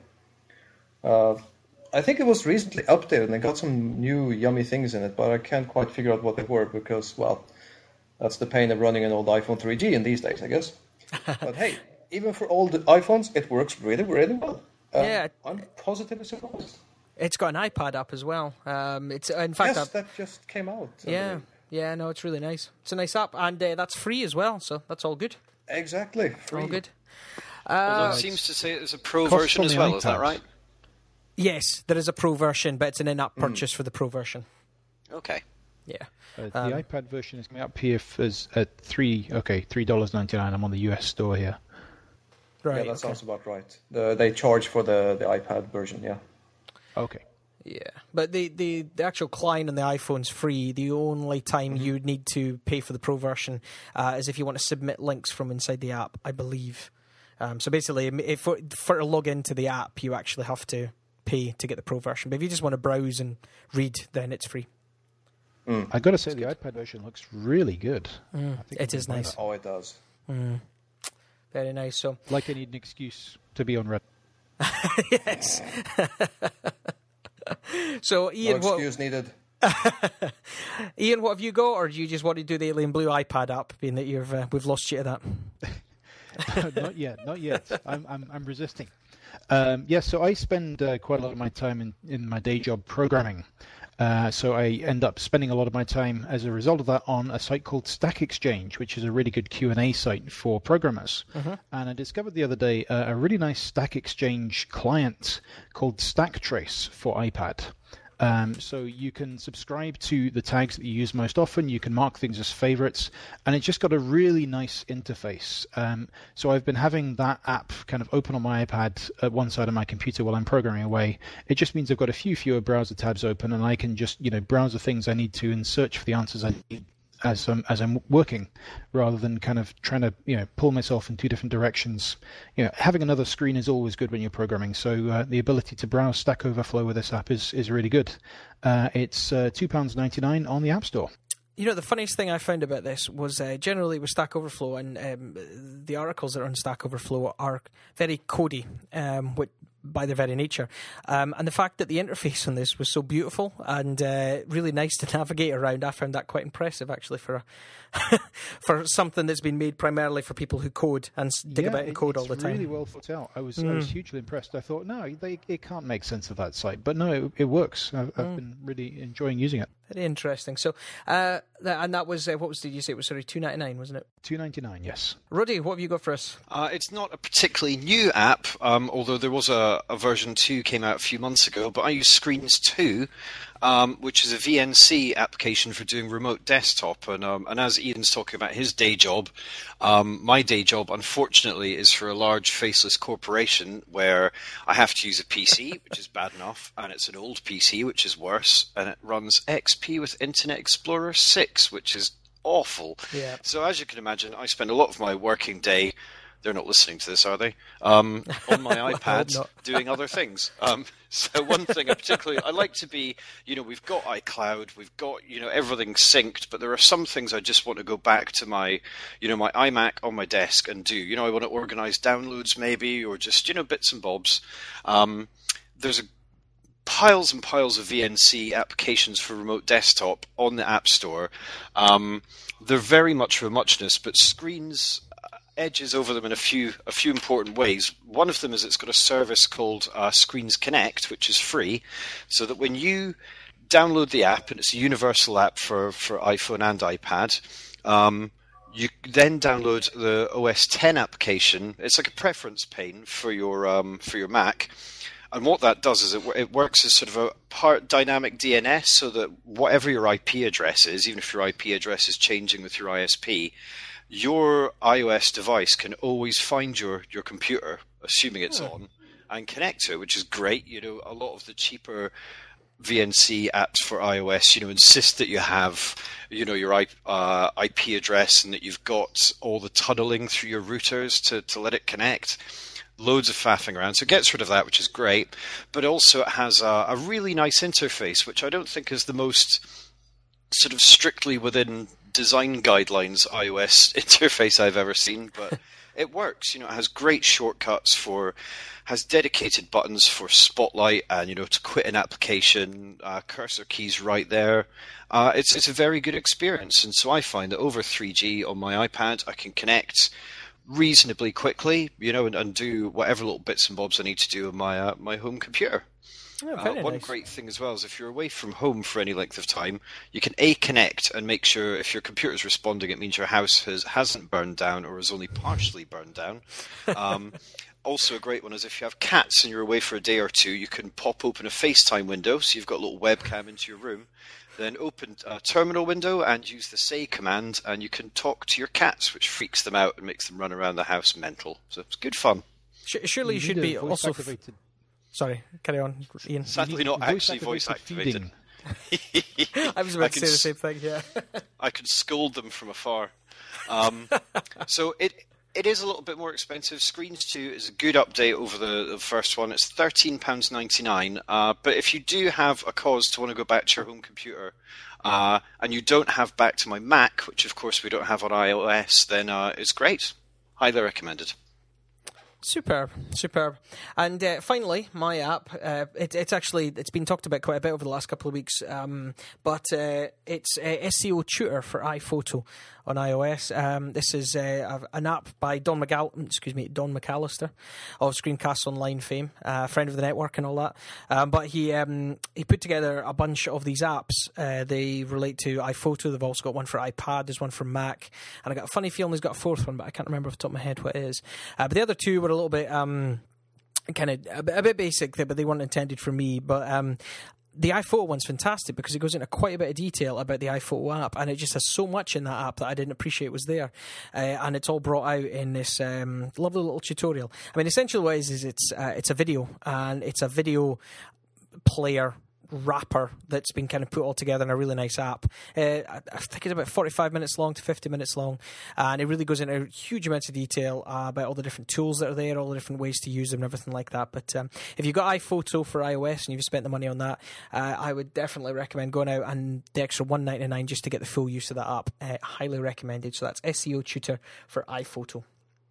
Uh, I think it was recently updated and it got some new yummy things in it, but I can't quite figure out what they were because, well, that's the pain of running an old iPhone three G in these days, I guess. But hey, even for old iPhones, it works really, really well. Um, Yeah. I'm positively surprised. It's got an iPad app as well. Um, it's in fact, Yes, I- that just came out. I yeah, believe. yeah, no, it's really nice. It's a nice app, and uh, that's free as well, so that's all good. Exactly. Free. All good. Although Uh, it seems to say there's a pro Costs version on as the well, is that iPad. right? yes, there is a pro version, but it's an in-app purchase for the pro version. Okay. Yeah. Uh, the Um, iPad version is coming up here f- as at three. Okay, three dollars ninety nine. I'm on the U S store here. Right. Yeah, that okay. sounds about right. The, they charge for the, the iPad version, yeah. Okay. Yeah, but the, the, the actual client on the iPhone's free. The only time you need to pay for the pro version uh, is if you want to submit links from inside the app, I believe. Um, so basically, if for, for to log into the app, you actually have to pay to get the pro version. But if you just want to browse and read, then it's free. I got to say, the iPad version looks really good. I think It I is can buy nice. that. Oh, it does. Very nice. So Like I need an excuse to be on Reddit. yes. So No Ian, what, excuse needed. Ian, what have you got, or do you just want to do the Alien Blue iPad app, being that you've uh, we've lost you to that? Not yet, not yet. I'm I'm, I'm resisting. Um, yeah, so I spend uh, quite a lot of my time in, in my day job programming. Uh, so I end up spending a lot of my time as a result of that on a site called Stack Exchange, which is a really good Q and A site for programmers. And I discovered the other day uh, a really nice Stack Exchange client called StackTrace for iPad. Um, so you can subscribe to the tags that you use most often. You can mark things as favorites, and it's just got a really nice interface. Um, so I've been having that app kind of open on my iPad at one side of my computer while I'm programming away. It just means I've got a few fewer browser tabs open, and I can just you know browse the things I need to and search for the answers I need as I'm as I'm working, rather than kind of trying to you know pull myself in two different directions. You know, having another screen is always good when you're programming. So uh, the ability to browse Stack Overflow with this app is is really good. Uh, it's uh, two pounds ninety nine on the App Store. You know, the funniest thing I found about this was uh, generally with Stack Overflow, and um, the articles that are on Stack Overflow are very codey, um, which, by their very nature. Um, and the fact that the interface on this was so beautiful and uh, really nice to navigate around, I found that quite impressive, actually, for a for something that's been made primarily for people who code and s- dig Yeah, about and it- code it's all the time. really well thought out. I was I was hugely impressed. I thought, no, they it can't make sense of that site, but no, it, it works. I've, I've been really enjoying using it. Very interesting. So, uh, that, and that was, uh, what was, did you say? It was, sorry, two ninety nine, wasn't it? two ninety nine, yes. Ruddy, what have you got for us? Uh, it's not a particularly new app, um, although there was a, a version two came out a few months ago, but I use Screens two, um, which is a V N C application for doing remote desktop. And, um, and as Ian's talking about his day job, um, my day job, unfortunately, is for a large faceless corporation where I have to use a P C, which is bad enough, and it's an old P C, which is worse, and it runs X P with Internet Explorer six, which is awful. Yeah. So as you can imagine, I spend a lot of my working day, they're not listening to this, are they? Um, on my iPad not. doing other things. Um, so one thing I particularly, I like to be, you know, we've got iCloud, we've got, you know, everything synced, but there are some things I just want to go back to my, you know, my iMac on my desk and do. You know, I want to organize downloads maybe, or just, you know, bits and bobs. Um, there's a piles and piles of V N C applications for remote desktop on the App Store. Um, they're very much of a muchness, but Screens edges over them in a few a few important ways. One of them is it's got a service called uh, Screens Connect, which is free, so that when you download the app, and it's a universal app for, for iPhone and iPad, um, you then download the O S ten application. It's like a preference pane for your um, for your Mac. And what that does is it, it works as sort of a part dynamic D N S, so that whatever your I P address is, even if your I P address is changing with your I S P, your iOS device can always find your, your computer, assuming it's on, and connect to it, which is great. You know, a lot of the cheaper V N C apps for iOS, you know, insist that you have, you know, your I, uh, I P address and that you've got all the tunneling through your routers to, to let it connect. Loads of faffing around, so it gets rid of that, which is great. But also it has a, a really nice interface, which I don't think is the most sort of strictly within design guidelines iOS interface I've ever seen, but it works. You know, it has great shortcuts for, has dedicated buttons for Spotlight and, you know, to quit an application, uh, cursor keys right there. Uh, it's it's a very good experience, and so I find that over three G on my iPad, I can connect reasonably quickly, you know, and, and do whatever little bits and bobs I need to do on my uh, my home computer. Oh, uh, very one nice. great thing as well is if you're away from home for any length of time, you can A, connect and make sure if your computer's responding, it means your house has, hasn't burned down or is only partially burned down. Um, also a great one is if you have cats and you're away for a day or two, you can pop open a FaceTime window, so you've got a little webcam into your room, then open a terminal window and use the say command, and you can talk to your cats, which freaks them out and makes them run around the house mental. So it's good fun. Sh- surely you, You should need be a voice also... activated- Sorry, carry on, Ian. Sadly not actually voice activated. feeding. I was about I to can say the s- same thing, yeah. I can scold them from afar. Um, so it it is a little bit more expensive. Screens two is a good update over the, the first one. It's thirteen pounds ninety-nine. Uh, but if you do have a cause to want to go back to your home computer, uh, and you don't have back to my Mac, which of course we don't have on iOS, then uh, it's great. Highly recommended. Superb, superb. And uh, finally, my app. Uh, it, it's actually it's been talked about quite a bit over the last couple of weeks. Um, but uh, it's uh, S E O Tutor for iPhoto on iOS. Um, this is uh, an app by Don McAll- excuse me, Don McAllister of Screencast Online fame, uh, friend of the network and all that. Um, but he um, he put together a bunch of these apps. Uh, they relate to iPhoto. They've also got one for iPad. There's one for Mac, and I got a funny feeling he's got a fourth one, but I can't remember off the top of my head what it is. Uh, but the other two were a little bit um, kind of a bit, a bit basic, but they weren't intended for me. But um, the iPhoto one's fantastic because it goes into quite a bit of detail about the iPhoto app, and it just has so much in that app that I didn't appreciate was there. Uh, and it's all brought out in this um, lovely little tutorial. I mean, essentially what it is, is it's, uh, it's a video, and it's a video player wrapper that's been kind of put all together in a really nice app. Uh, I, I think it's about forty-five minutes long to fifty minutes long, and it really goes into huge amounts of detail uh, about all the different tools that are there, all the different ways to use them and everything like that. But um, if you've got iPhoto for iOS and you've spent the money on that, uh, I would definitely recommend going out and the extra one ninety-nine just to get the full use of that app. Uh, highly recommended. So that's S E O Tutor for iPhoto.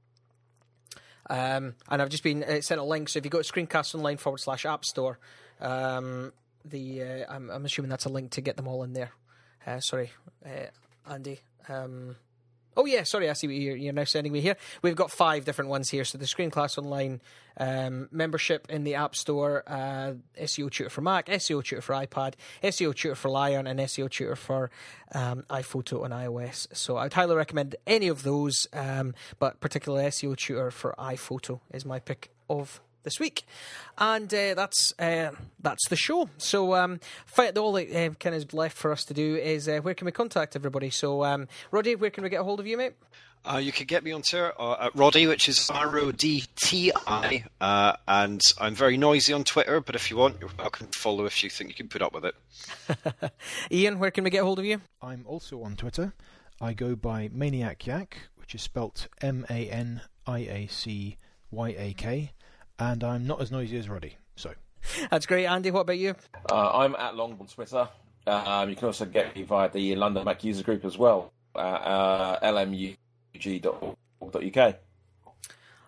Um, and I've just been uh, sent a link, so if you go to screencastonline forward slash app store, um, the uh, I'm, I'm assuming that's a link to get them all in there. Uh, sorry, uh, Andy. Um, oh yeah, sorry, I see what you're, you're now sending me here. We've got five different ones here. So the Screencast Online um, membership in the App Store, uh, S E O Tutor for Mac, S E O Tutor for iPad, S E O Tutor for Lion, and S E O Tutor for um, iPhoto and iOS. So I'd highly recommend any of those, um, but particularly S E O Tutor for iPhoto is my pick of this week. And uh, that's uh, that's the show. So um, all that uh, kind of left for us to do is uh, where can we contact everybody? So um, Roddy, where can we get a hold of you, mate? Uh, you can get me on Twitter uh, at Roddy, which is R O D T I, uh, and I'm very noisy on Twitter, but if you want, you're welcome to follow if you think you can put up with it. Ian, where can we get a hold of you? I'm also on Twitter. I go by Maniac Yak, which is spelt M A N I A C Y A K, and I'm not as noisy as Roddy. So that's great. Andy, what about you? Uh, I'm at Long on Twitter. Um, you can also get me via the London Mac user group as well, at uh, L M U G dot org dot U K.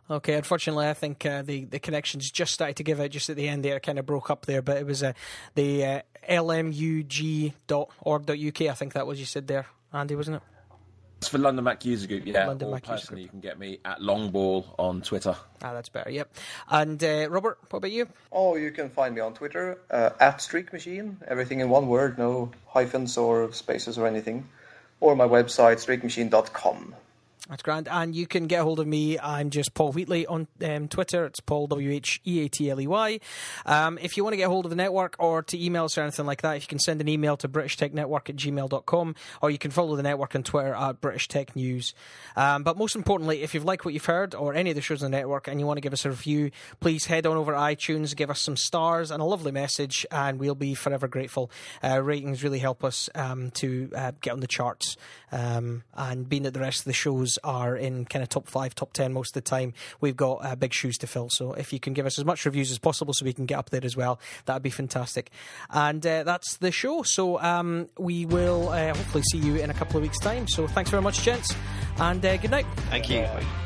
Okay, unfortunately, I think uh, the the connections just started to give out just at the end there. It kind of broke up there, but it was uh, the uh, L M U G dot org dot U K. I think that was you said there, Andy, wasn't it? It's for London Mac User Group, yeah. London or Mac User personally, Group. you can get me at Longball on Twitter. Ah, that's better. Yep. And uh, Robert, what about you? Oh, you can find me on Twitter uh, at Streak Machine. Everything in one word, no hyphens or spaces or anything. Or my website, streak machine dot com. That's grand. And you can get a hold of me. I'm just Paul Wheatley on um, Twitter. It's Paul, W H E A T L E Y. Um, if you want to get a hold of the network or to email us or anything like that, you can send an email to british tech network at gmail dot com, or you can follow the network on Twitter at British Tech News. Um, but most importantly, if you've liked what you've heard or any of the shows on the network and you want to give us a review, please head on over to iTunes, give us some stars and a lovely message, and we'll be forever grateful. Uh, ratings really help us um, to uh, get on the charts. Um, and being that the rest of the shows are in kind of top five, top ten most of the time, we've got uh, big shoes to fill. So if you can give us as much reviews as possible so we can get up there as well, that would be fantastic. And uh, that's the show. So um, we will uh, hopefully see you in a couple of weeks' time. So thanks very much, gents, and uh, good night. Thank you. Bye.